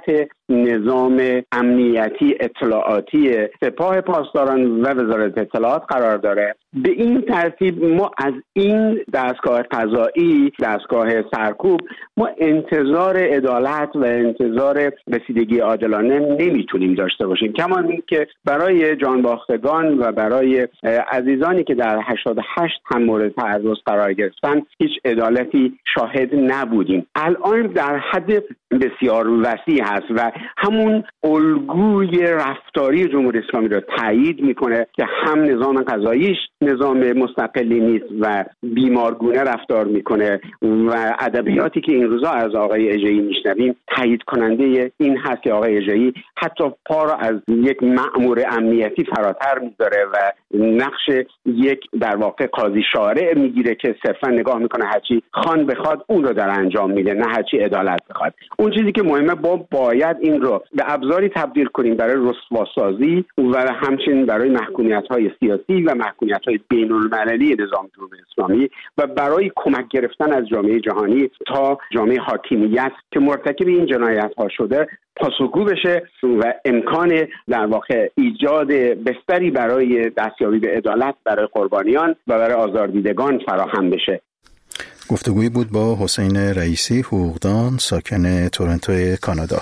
نظام امنیتی اطلاعاتی سپاه پاسداران و وزارت اطلاعات قرار داره. به این ترتیب ما از این دستگاه قضایی، دستگاه سرکوب، ما انتظار عدالت و انتظار رسیدگی عادلانه نمیتونیم داشته باشیم. کما اینکه برای جانباختگان و برای عزیزانی که در هشتاد و هشت هم مورد تعرض قرار گرفتن هیچ عدالتی شاهد نبودیم. الان در حد بسیار وسیع هست و همون الگوی رفتاری جمهوری اسلامی را تایید میکنه که هم نظام قضاییش نظام مستقلی نیست و بیمارگونه رفتار میکنه و ادبیاتی که این روزا از آقای اژه‌ای میشنویم تایید کننده این هست که آقای اژه‌ای حتی پا را از یک مأمور امنیتی فراتر میذاره و نقش یک در واقع قاضی شارع میگیره که صرفا نگاه میکنه هرچی خان بخواد اون رو در انجام میده، نه هرچی عدالت بخواد. اون چیزی که مهمه با باید این رو به ابزاری تبدیل کنیم برای رسواسازی و همچنین برای محکومیت‌های سیاسی و محکومیت‌های بین‌المللی نظام جمهوری اسلامی و برای کمک گرفتن از جامعه جهانی تا جامعه حاکمیت که مرتکب این جنایت‌ها شده پاسخگو بشه و امکان در واقع ایجاد بستری برای دستیابی به عدالت برای قربانیان و برای آزاردیدگان فراهم بشه. گفتگویی بود با حسین رئیسی، حقوقدان ساکن تورنتو کانادا.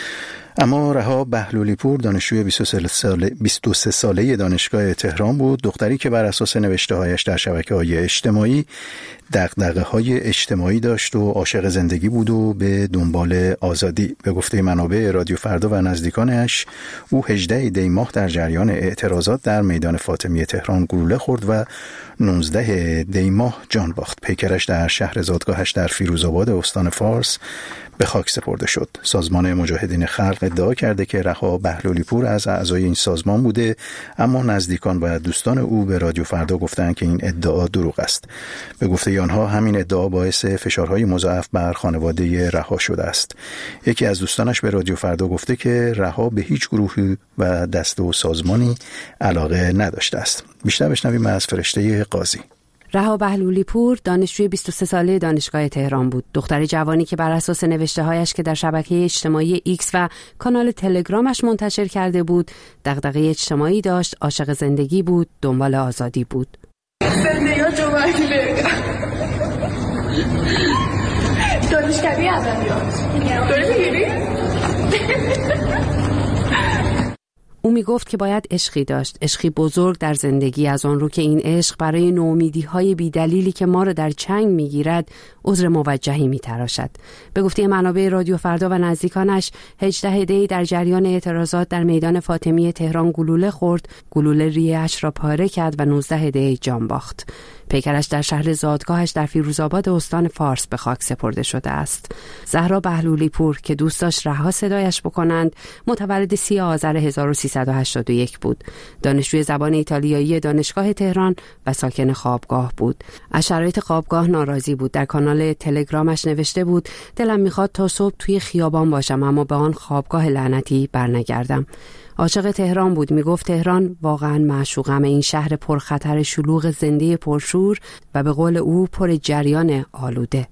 اما رها بهلولی پور دانشجوی بیست و سه ساله دانشگاه تهران بود، دختری که بر اساس نوشته‌هایش در شبکه‌های اجتماعی دغدغه‌های اجتماعی داشت و عاشق زندگی بود و به دنبال آزادی. به گفته منابع رادیو فردا و نزدیکانش، او هجدهم دی ماه در جریان اعتراضات در میدان فاطمی تهران گلوله خورد و نوزدهم دی ماه جان باخت. پیکرش در شهر زادگاهش در فیروزآباد استان فارس به خاک سپرده شد. سازمان مجاهدین خلق ادعا کرده که رها بهلولی پور از اعضای این سازمان بوده، اما نزدیکان و دوستان او به رادیو فردا گفتند که این ادعا دروغ است. به گفته آنها همین ادعا باعث فشارهای مضاعف بر خانواده رها شده است. یکی از دوستانش به رادیو فردا گفته که رها به هیچ گروهی و دسته و سازمانی علاقه نداشته است. بیشتر بشنویم از فرشته قاضی. رها بهلولی پور دانشجوی بیست و سه ساله دانشگاه تهران بود. دختر جوانی که بر اساس نوشته‌هایش که در شبکه اجتماعی ایکس و کانال تلگرامش منتشر کرده بود، دغدغه اجتماعی داشت، عاشق زندگی بود، دنبال آزادی بود. زندگی جمعی دانشکده ادبیات داری میگیری؟ او میگفت که باید عشقی داشت، عشقی بزرگ در زندگی، از آن رو که این عشق برای نومیدی‌های بی‌دلیلی که ما رو در چنگ میگیرد عذر موجهی میتراشد. به گفته منابع رادیو فردا و نزدیکانش، هجدهم دی در جریان اعتراضات در میدان فاطمی تهران گلوله خورد، گلوله ریه‌اش را پاره کرد و نوزدهم دی جان باخت. پیکرش در شهر زادگاهش در فیروزآباد استان فارس به خاک سپرده شده است. زهرا بهلولی پور که دوست داشت رها صدایش بکنند، متولد سی آذر هزار و سیصد و هشتاد و یک بود. دانشجوی زبان ایتالیایی دانشگاه تهران و ساکن خوابگاه بود. از شرایط خوابگاه ناراضی بود. در کانال تلگرامش نوشته بود: دلم میخواد تا صبح توی خیابان باشم اما به آن خوابگاه لعنتی برنگردم. عاشق تهران بود. میگفت تهران واقعا معشوقم، این شهر پرخطر شلوغ زنده پرشور و به قول او پر جریان آلوده.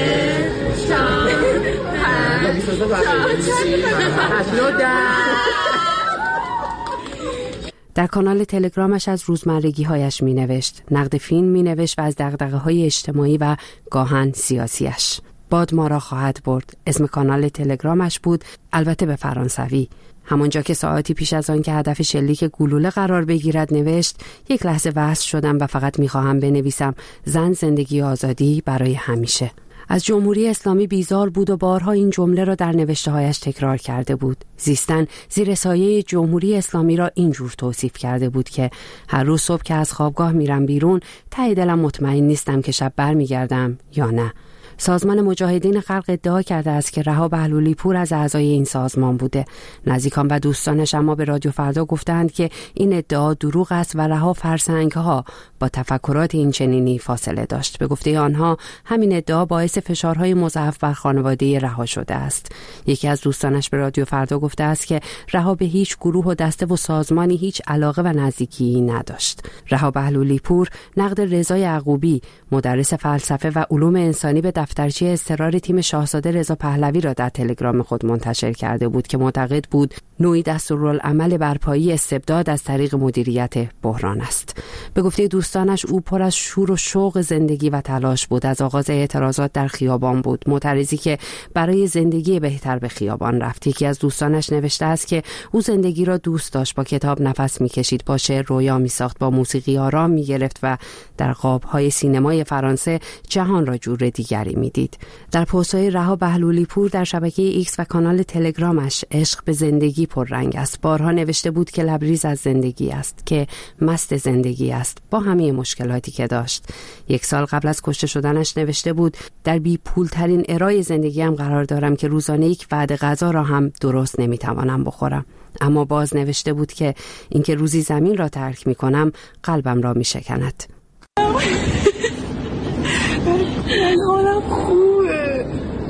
در کانال تلگرامش از روزمرگی هایش می نوشت، نقد فیلم می نوشت و از دغدغه های اجتماعی و گاهن سیاسیش. باد ما را خواهد برد اسم کانال تلگرامش بود، البته به فرانسوی. همانجا که ساعتی پیش از آن که هدف شلیک گلوله قرار بگیرد نوشت: یک لحظه وصل شدم و فقط میخواهم بنویسم زن، زندگی، آزادی برای همیشه. از جمهوری اسلامی بیزار بود و بارها این جمله را در نوشته‌هایش تکرار کرده بود. زیستن زیر سایه جمهوری اسلامی را اینجور توصیف کرده بود که هر روز صبح که از خوابگاه میرم بیرون، ته دلم مطمئن نیستم که شب برمیگردم یا نه. سازمان مجاهدین خلق ادعا کرده است که رها بهلولی پور از اعضای این سازمان بوده. نزدیکان و دوستانش اما به رادیو فردا گفتند که این ادعا دروغ است و رها فرسنگ‌ها با تفکرات این چنینی فاصله داشت. به گفته آنها همین ادعا باعث فشارهای مضاعف بر خانواده رها شده است. یکی از دوستانش به رادیو فردا گفته است که رها به هیچ گروه و دسته و سازمانی هیچ علاقه و نزدیکی نداشت. رها بهلولی پور نقد رضا یعقوبی، مدرس فلسفه و علوم انسانی، به دفترچه اضطرار تیم شاهزاده رضا پهلوی را در تلگرام خود منتشر کرده بود که معتقد بود نوعی دستورالعمل برپایی استبداد از طریق مدیریت بحران است. به گفته دوستانش او پر از شور و شوق زندگی و تلاش بود. از آغاز اعتراضات در خیابان بود، معترضی که برای زندگی بهتر به خیابان رفت. یکی از دوستانش نوشته است که او زندگی را دوست داشت، با کتاب نفس می‌کشید، با شعر رویا می‌ساخت، با موسیقی آرام می‌گرفت و در قاب‌های سینمای فرانسه جهان را جور دیگری می‌دید. در پست‌های رها بهلولی پور در شبکه ایکس و کانال تلگرامش عشق به زندگی پررنگ است. بارها نوشته بود که لبریز از زندگی است، که مست زندگی است با همه مشکلاتی که داشت. یک سال قبل از کشته شدنش نوشته بود: در بی پول ترین ارای زندگیم قرار دارم که روزانه یک وعده غذا را هم درست نمیتوانم بخورم. اما باز نوشته بود که اینکه روزی زمین را ترک میکنم قلبم را میشکند. من حالم خوبه.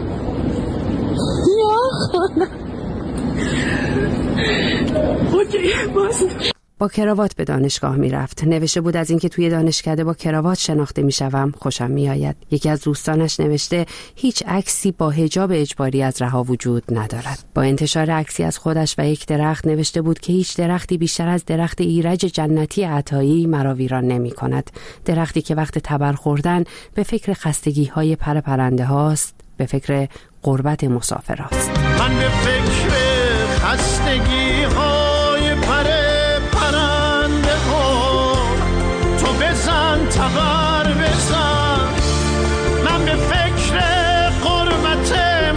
اوکی باز. با کراوات به دانشگاه می رفت. نوشته بود از اینکه توی دانشکده با کراوات شناخته می شوم خوشم می آید. یکی از دوستانش نوشته هیچ عکسی با حجاب اجباری از رها وجود ندارد. با انتشار عکسی از خودش و یک درخت نوشته بود که هیچ درختی بیشتر از درخت ایرج جنتی عطایی مرا ویران نمی کند. درختی که وقت تبر خوردن به فکر خستگی های پر پرنده هاست، به فکر غربت مسافر هاست. من به فکر خستگی های پر پرنده ها، تو بزن تبر بزن. من به فکر غربت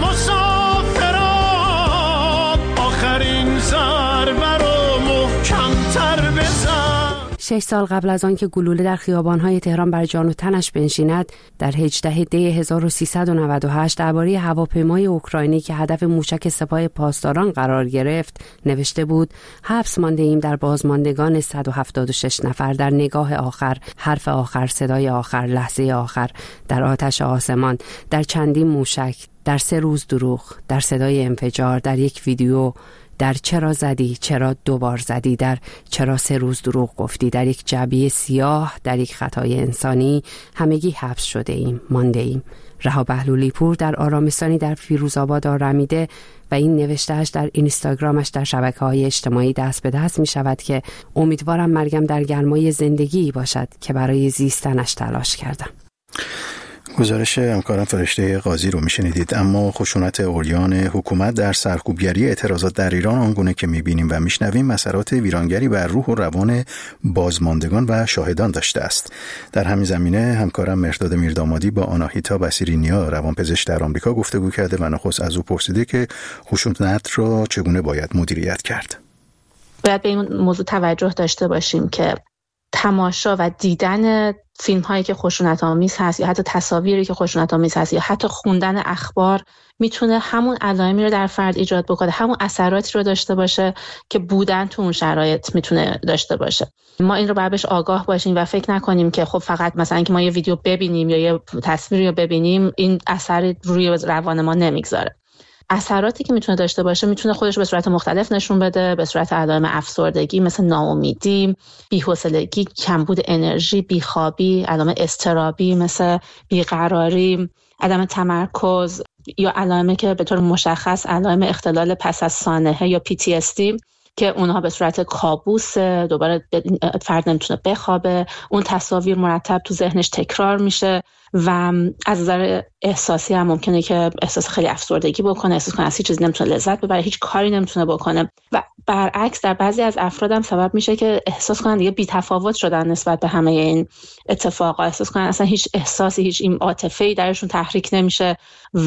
مسافران، آخرین ضربه رو محکم‌تر بزن. شش سال قبل از آن که گلوله در خیابان‌های تهران بر جان و تنش بنشیند، در هجدهم دی هزار و سیصد و نود و هشت درباره هواپیمای اوکراینی که هدف موشک سپاه پاسداران قرار گرفت نوشته بود: حبس مانده ایم در بازماندگان صد و هفتاد و شش نفر، در نگاه آخر، حرف آخر، صدای آخر، لحظه آخر، در آتش آسمان، در چندین موشک، در سه روز دروغ، در صدای انفجار، در یک ویدیو، در چرا زدی، چرا دوبار زدی، در چرا سه روز دروغ گفتی، در یک جعبه سیاه، در یک خطای انسانی، همگی حبس شده ایم، مانده ایم. رها بهلولی پور در آرامستانی در فیروزآباد آرمیده و این نوشتهش در اینستاگرامش در شبکه‌های اجتماعی دست به دست می شود که امیدوارم مرگم در گرمای زندگی باشد که برای زیستنش تلاش کردم. گزارش همکارم فرشته قاضی رو میشنیدید. اما خشونت عریان حکومت در سرکوبگری اعتراضات در ایران آنگونه که میبینیم و میشنویم اثرات ویرانگری بر روح و روان بازماندگان و شاهدان داشته است. در همین زمینه همکارم مهرداد میردامادی با آناهیتا بصیرینیا روانپزشک در آمریکا گفتگو کرده و نخست از او پرسیده که خشونت را چگونه باید مدیریت کرد. باید به این موضوع توجه داشته باشیم که تماشا و دیدن فیلم هایی که خشونت آمیز هست یا حتی تصاویری که خشونت آمیز هست یا حتی خوندن اخبار میتونه همون علائمی رو در فرد ایجاد بکنه، همون اثراتی رو داشته باشه که بودن تو اون شرایط میتونه داشته باشه. ما این رو باید بهش آگاه باشیم و فکر نکنیم که خب فقط مثلا که ما یه ویدیو ببینیم یا یه تصویری رو ببینیم این اثری روی روان ما نمیگذاره. اثراتی که میتونه داشته باشه میتونه خودش به صورت مختلف نشون بده، به صورت علائم افسردگی مثل ناامیدی، بی‌حوصلگی، کمبود انرژی، بیخوابی، علائم اضطرابی مثل بیقراری، عدم تمرکز، یا علائمی که به طور مشخص علائم اختلال پس از سانحه یا پی تی اس دی که اونها به صورت کابوس، دوباره فرد نمیتونه بخوابه، اون تصاویر مرتب تو ذهنش تکرار میشه و از نظر احساسی هم ممکنه که احساس خیلی افسردگی بکنه، احساس کنه از هیچ چیزی نمیتونه لذت ببره، هیچ کاری نمیتونه بکنه و برعکس در بعضی از افراد هم سبب میشه که احساس کنن دیگه بی‌تفاوت شدن نسبت به همه این اتفاقا، احساس کنن اصلا هیچ احساسی، هیچ این عاطفه‌ای درشون تحریک نمیشه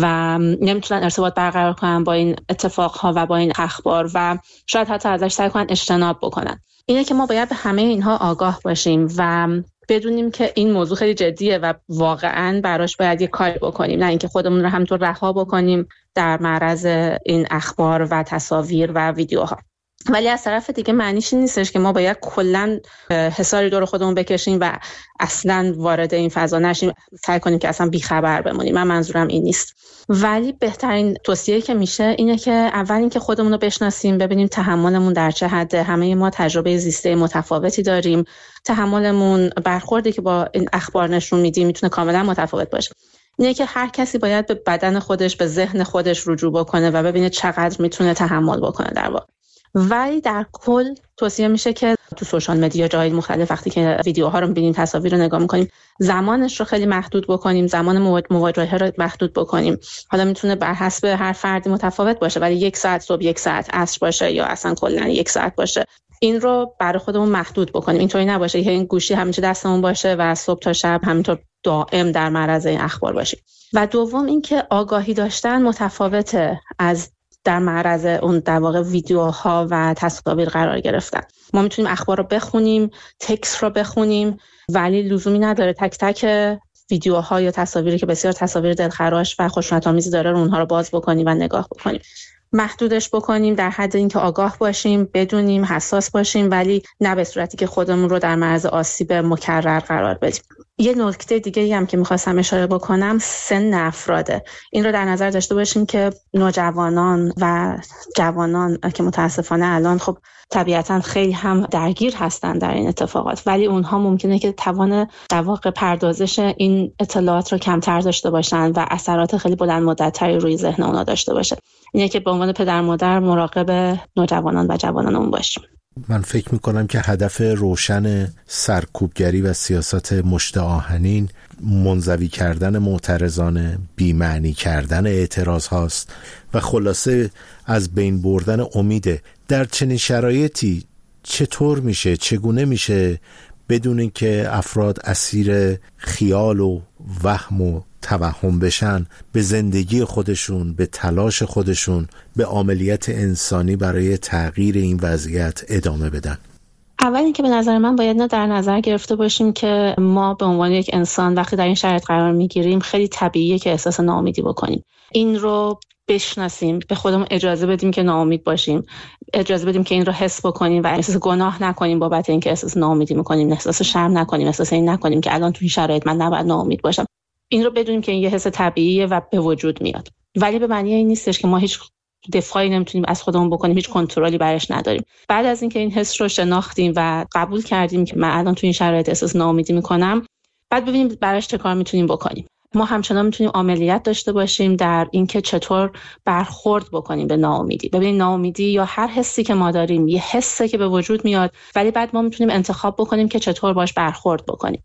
و نمیتونن ارتباط برقرار کنن با این اتفاقها و با این اخبار و شاید حتی ازش سعی کنن اجتناب بکنن. اینه که ما باید به همه اینها آگاه باشیم و بدونیم که این موضوع خیلی جدیه و واقعاً براش باید یه کاری بکنیم، نه اینکه خودمون رو همینطور رها بکنیم در معرض این اخبار و تصاویر و ویدیوها. ولی از طرف دیگه معنیش این نیستش که ما باید کلاً حصاری دور خودمون بکشیم و اصلاً وارد این فضا نشیم، سعی کنیم که اصلا بیخبر بمونیم. من منظورم این نیست. ولی بهترین توصیه‌ای که میشه اینه که اول اینکه خودمون رو بشناسیم، ببینیم تحملمون در چه حده. همه ما تجربه زیسته متفاوتی داریم. تحملمون، برخوردی که با این اخبار نشون میدیم میتونه کاملا متفاوت باشه. اینه که هر کسی باید به بدن خودش، به ذهن خودش رجوع بکنه و ببینه چقدر میتونه تحمل بکنه در واقع. ولی در کل توصیه میشه که تو سوشال مدیا جای مختلف وقتی که ویدیوها رو می‌بینیم، تصاویر رو نگاه می‌کنیم، زمانش رو خیلی محدود بکنیم، زمان مواجهه رو محدود بکنیم. حالا میتونه بر حسب هر فردی متفاوت باشه، ولی یک ساعت صبح، یک ساعت عصر باشه یا اصلا کلاً یک ساعت باشه. این رو برای خودمون محدود بکنیم. اینطوری نباشه که این گوشی همیشه دستمون باشه و صبح تا شب همینطور دائم در معرض این اخبار باشیم. و دوم اینکه آگاهی داشتن متفاوته از در معرض اون در واقع ویدیوها و تصاویر قرار گرفتن. ما میتونیم اخبار رو بخونیم، تکست رو بخونیم، ولی لزومی نداره تک تک ویدیوها یا تصاویری که بسیار تصاویر دلخراش و خشونت‌آمیزی داره رو اونها رو باز بکنیم و نگاه بکنیم. محدودش بکنیم در حد اینکه آگاه باشیم، بدونیم، حساس باشیم، ولی نه به صورتی که خودمون رو در معرض آسیب مکرر قرار بدیم. یه نکته دیگه هم که می‌خواستم اشاره بکنم سن افراده. این رو در نظر داشته باشیم که نوجوانان و جوانان که متاسفانه الان خب طبیعتاً خیلی هم درگیر هستن در این اتفاقات، ولی اونها ممکنه که توان در واقع پردازش این اطلاعات رو کمتر داشته باشن و اثرات خیلی بلند مدت‌تری روی ذهن اونها داشته باشه. اینه که به عنوان پدر مادر مراقب نوجوانان و جوانانمون باشیم. من فکر میکنم که هدف روشن سرکوبگری و سیاست مشت آهنین منزوی کردن معترضان، بی‌معنی کردن اعتراض هاست و خلاصه از بین بردن امیده. در چنین شرایطی چطور میشه، چگونه میشه بدون اینکه افراد اسیر خیال و وهم و توهم بشن، به زندگی خودشون، به تلاش خودشون، به عملیات انسانی برای تغییر این وضعیت ادامه بدن؟ اول اینکه به نظر من باید نه در نظر گرفته باشیم که ما به عنوان یک انسان وقتی در این شرایط قرار میگیریم خیلی طبیعیه که احساس ناامیدی بکنیم. این رو بشناسیم، به خودمون اجازه بدیم که ناامید باشیم، اجازه بدیم که این رو حس بکنیم و احساس گناه نکنیم بابت اینکه احساس ناامیدی میکنیم، احساس شرم نکنیم، احساس این نکنیم که الان تو این شرایط من نباید ناامید باشم. این رو بدونیم که این یه حس طبیعیه و به وجود میاد، ولی به معنی این نیستش که ما هیچ دفاعی نمیتونیم از خودمون بکنیم، هیچ کنترلی برش نداریم. بعد از اینکه این حس رو شناختیم و قبول کردیم که من الان تو این شرایط احساس ناامیدی میکنم، بعد ببینیم براش چه کار میتونیم بکنیم. ما همچنان میتونیم عملیات داشته باشیم در اینکه چطور برخورد بکنیم به ناامیدی. ببین ناامیدی یا هر حسی که ما داریم یه حسی که به وجود میاد، ولی بعد ما میتونیم انتخاب بکنیم که چطور باش برخورد بکنیم.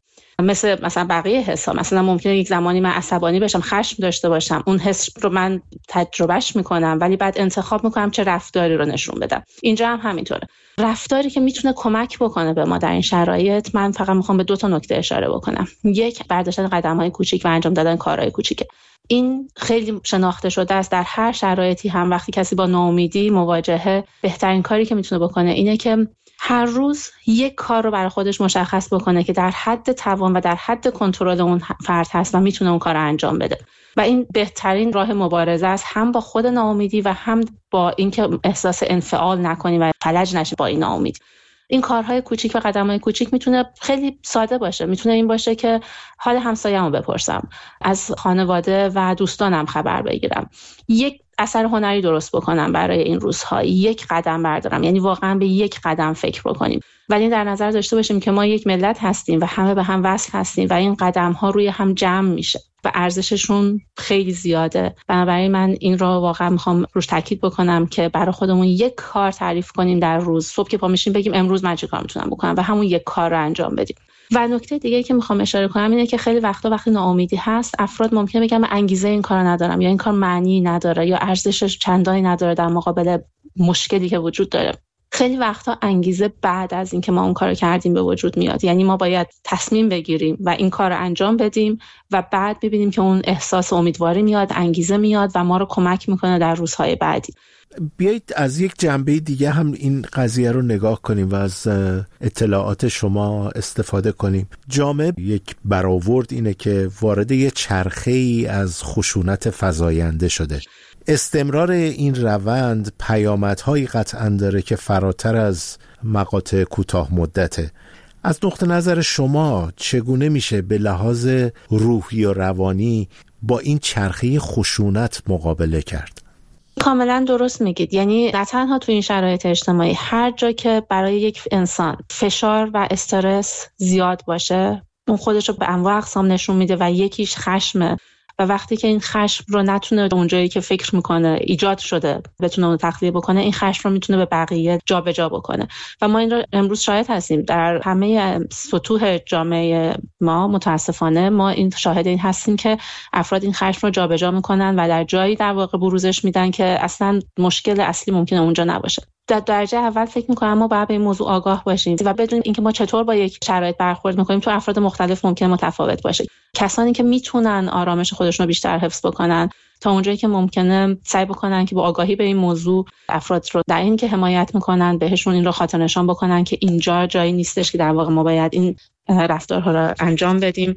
مثل مثلا بقیه حسا، مثلا ممکنه یک زمانی من عصبانی بشم، خشم داشته باشم، اون حس رو من تجربهش میکنم ولی بعد انتخاب میکنم چه رفتاری رو نشون بدم. اینجا هم همینطوره. رفتاری که میتونه کمک بکنه به ما در این شرایط، من فقط میخوام به دو تا نکته اشاره بکنم. یک، برداشتن قدم‌های کوچیک و انجام دادن کارهای کوچیک. این خیلی شناخته شده است در هر شرایطی. هم وقتی کسی با ناامیدی مواجهه، بهترین کاری که میتونه بکنه اینه که هر روز یک کار رو برای خودش مشخص بکنه که در حد توان و در حد کنترل اون فرد هست و میتونه اون کار رو انجام بده. و این بهترین راه مبارزه است، هم با خود ناامیدی و هم با اینکه احساس انفعال نکنی و فلج نشی با این ناامید. این کارهای کوچیک و قدم‌های کوچیک میتونه خیلی ساده باشه. میتونه این باشه که حال همسایه‌مو بپرسم، از خانواده و دوستانم خبر بگیرم، یک اثر هنری درست بکنم برای این روزها، یک قدم بردارم، یعنی واقعا به یک قدم فکر بکنیم. ولی در نظر داشته باشیم که ما یک ملت هستیم و همه به هم وصل هستیم و این قدم‌ها روی هم جمع میشه و ارزششون خیلی زیاده. بنابراین من این رو واقعا میخوام روش تاکید بکنم که برای خودمون یک کار تعریف کنیم در روز. صبح که پا میشیم بگیم امروز من چه کار میتونم بکنم و همون یک کار رو انجام بدیم. و نکته دیگه که میخوام اشاره کنم اینه که خیلی وقتا وقتی ناامیدی هست، افراد ممکنه بگن من انگیزه این کارو ندارم، یا این کار معنی نداره، یا ارزشش چندانی نداره در مقابل مشکلی که وجود داره. خیلی وقتا انگیزه بعد از اینکه ما اون کارو کردیم به وجود میاد. یعنی ما باید تصمیم بگیریم و این کارو انجام بدیم و بعد ببینیم که اون احساس امیدواری میاد، انگیزه میاد و ما رو کمک میکنه در روزهای بعدی. بیایید از یک جنبه دیگه هم این قضیه رو نگاه کنیم و از اطلاعات شما استفاده کنیم. جامعه یک برآورد اینه که وارد یه چرخه‌ای از خشونت فزاینده شده. استمرار این روند پیامدهایی قطعاً داره که فراتر از مقاطع کوتاه مدته. از نقطه نظر شما چگونه میشه به لحاظ روحی و روانی با این چرخه خشونت مقابله کرد؟ کاملا درست میگید. یعنی نه تنها تو این شرایط اجتماعی، هر جا که برای یک انسان فشار و استرس زیاد باشه، اون خودش رو به انواع اقسام نشون میده و یکیش خشمه و وقتی که این خشم رو نتونه اونجایی که فکر میکنه ایجاد شده بتونه اون تخلیه بکنه، این خشم رو میتونه به بقیه جابجا بکنه. و ما این رو امروز شاهد هستیم در همه سطوح جامعه ما. متاسفانه ما این شاهد این هستیم که افراد این خشم رو جابجا میکنن و در جایی در واقع بروزش میدن که اصلا مشکل اصلی ممکنه اونجا نباشه. در درجه اول فکر میکنم ما باید به این موضوع آگاه باشیم و بدونیم اینکه ما چطور با یک شرایط برخورد میکنیم. تو افراد مختلف ممکنه متفاوت باشه. کسانی که میتونن آرامش خودشون رو بیشتر حفظ بکنن، تا اونجایی که ممکنه سعی بکنن که با آگاهی به این موضوع افراد رو در این که حمایت میکنن بهشون این رو خاطر نشان بکنن که اینجا جایی نیستش که در واقع ما باید این رفتارها رو انجام بدیم.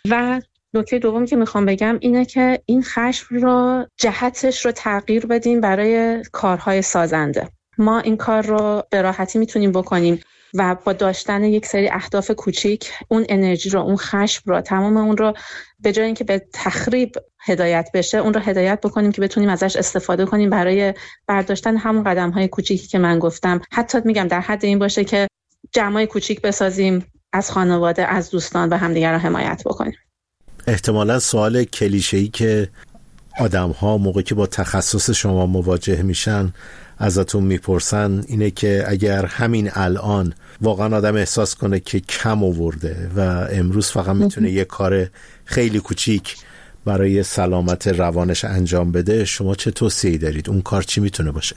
و نکته دومی که میخوام بگم اینه که این خشم رو جهتش رو تغییر بدیم برای کارهای سازنده. ما این کار رو به راحتی میتونیم بکنیم و با داشتن یک سری اهداف کوچیک اون انرژی رو، اون خشم رو، تمام اون رو به جای اینکه به تخریب هدایت بشه، اون رو هدایت بکنیم که بتونیم ازش استفاده کنیم برای برداشتن همون قدم‌های کوچیکی که من گفتم. حتی میگم در حد این باشه که جمعای کوچیک بسازیم، از خانواده، از دوستان و همدیگر رو حمایت بکنیم. احتمالاً سوال کلیشه‌ای که آدم‌ها موقعی که با تخصص شما مواجه میشن ازتون میپرسن اینه که اگر همین الان واقعا آدم احساس کنه که کم آورده و امروز فقط میتونه یه کار خیلی کوچیک برای سلامت روانش انجام بده، شما چه توصیه‌ای دارید؟ اون کار چی میتونه باشه؟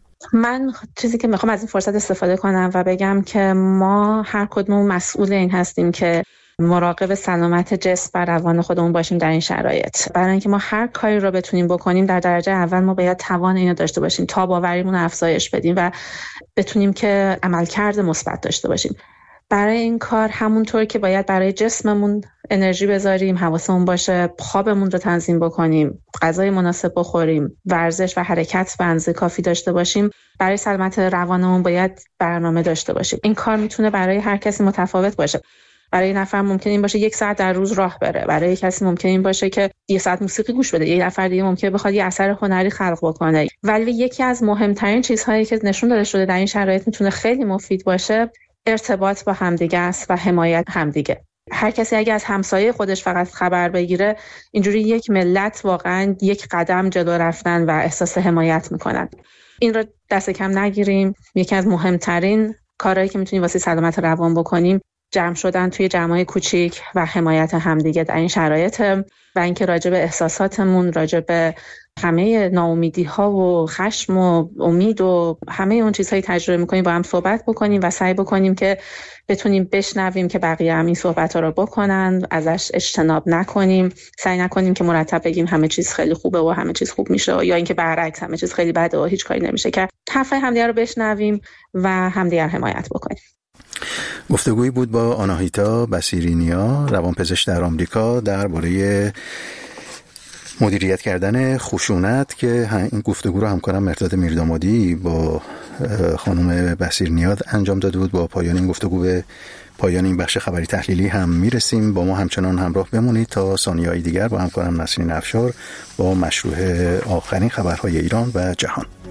من چیزی که میخوام از این فرصت استفاده کنم و بگم که ما هر کدوم مسئول این هستیم که مراقب سلامت جسم و روان خودمون باشیم در این شرایط. برای اینکه ما هر کاری رو بتونیم بکنیم، در درجه اول ما باید توان اینو داشته باشیم، تاب‌آوریمون رو افزایش بدیم و بتونیم که عملکرد مثبت داشته باشیم. برای این کار همونطور که باید برای جسممون انرژی بذاریم، حواسمون باشه، خوابمون رو تنظیم بکنیم، غذای مناسب بخوریم، ورزش و حرکت به اندازه کافی داشته باشیم، برای سلامت روانمون باید برنامه داشته باشیم. این کار میتونه برای هر کسی متفاوت باشه. برای نفر ممکن این باشه یک ساعت در روز راه بره، برای کسی ممکن این باشه که یک ساعت موسیقی گوش بده، یک نفر دیگه ممکنه بخواد یه اثر هنری خلق بکنه. ولی یکی از مهمترین چیزهایی که نشون داده شده در این شرایط میتونه خیلی مفید باشه، ارتباط با همدیگه است و حمایت همدیگه. هر کسی اگه از همسایه خودش فقط خبر بگیره، اینجوری یک ملت واقعا یک قدم جلو رفتن و احساس حمایت میکنن. این رو دست کم نگیریم. یکی از مهمترین کارهایی که میتونیم واسه سلامت روان بکنیم جمع شدن توی جمعای کوچیک و حمایت همدیگه در این شرایط و اینکه راجع به احساساتمون، راجع به همه ناامیدی ها و خشم و امید و همه اون چیزهایی تجربه میکنیم با هم صحبت بکنیم و سعی بکنیم که بتونیم بشنویم که بقیه هم این صحبت ها رو بکنن، ازش اجتناب نکنیم، سعی نکنیم که مرتب بگیم همه چیز خیلی خوبه و همه چیز خوب میشه یا اینکه برعکس همه چیز خیلی بده و هیچ کاری نمیشه، که حرفای همدیگه رو بشنویم و همدیگه رو حمایت بکنیم. گفتگویی بود با آناهیتا بصیرینیا، روانپزشک در آمریکا، درباره مدیریت کردن خشونت که این گفتگو رو همکارم مرداد میردامادی با خانم بصیرنیا انجام داده بود. با پایان این گفتگو به پایان این بخش خبری تحلیلی هم میرسیم. با ما همچنان همراه بمونید تا ثانیه‌های دیگر با همکارم نسرین افشار با مشروع آخرین خبرهای ایران و جهان.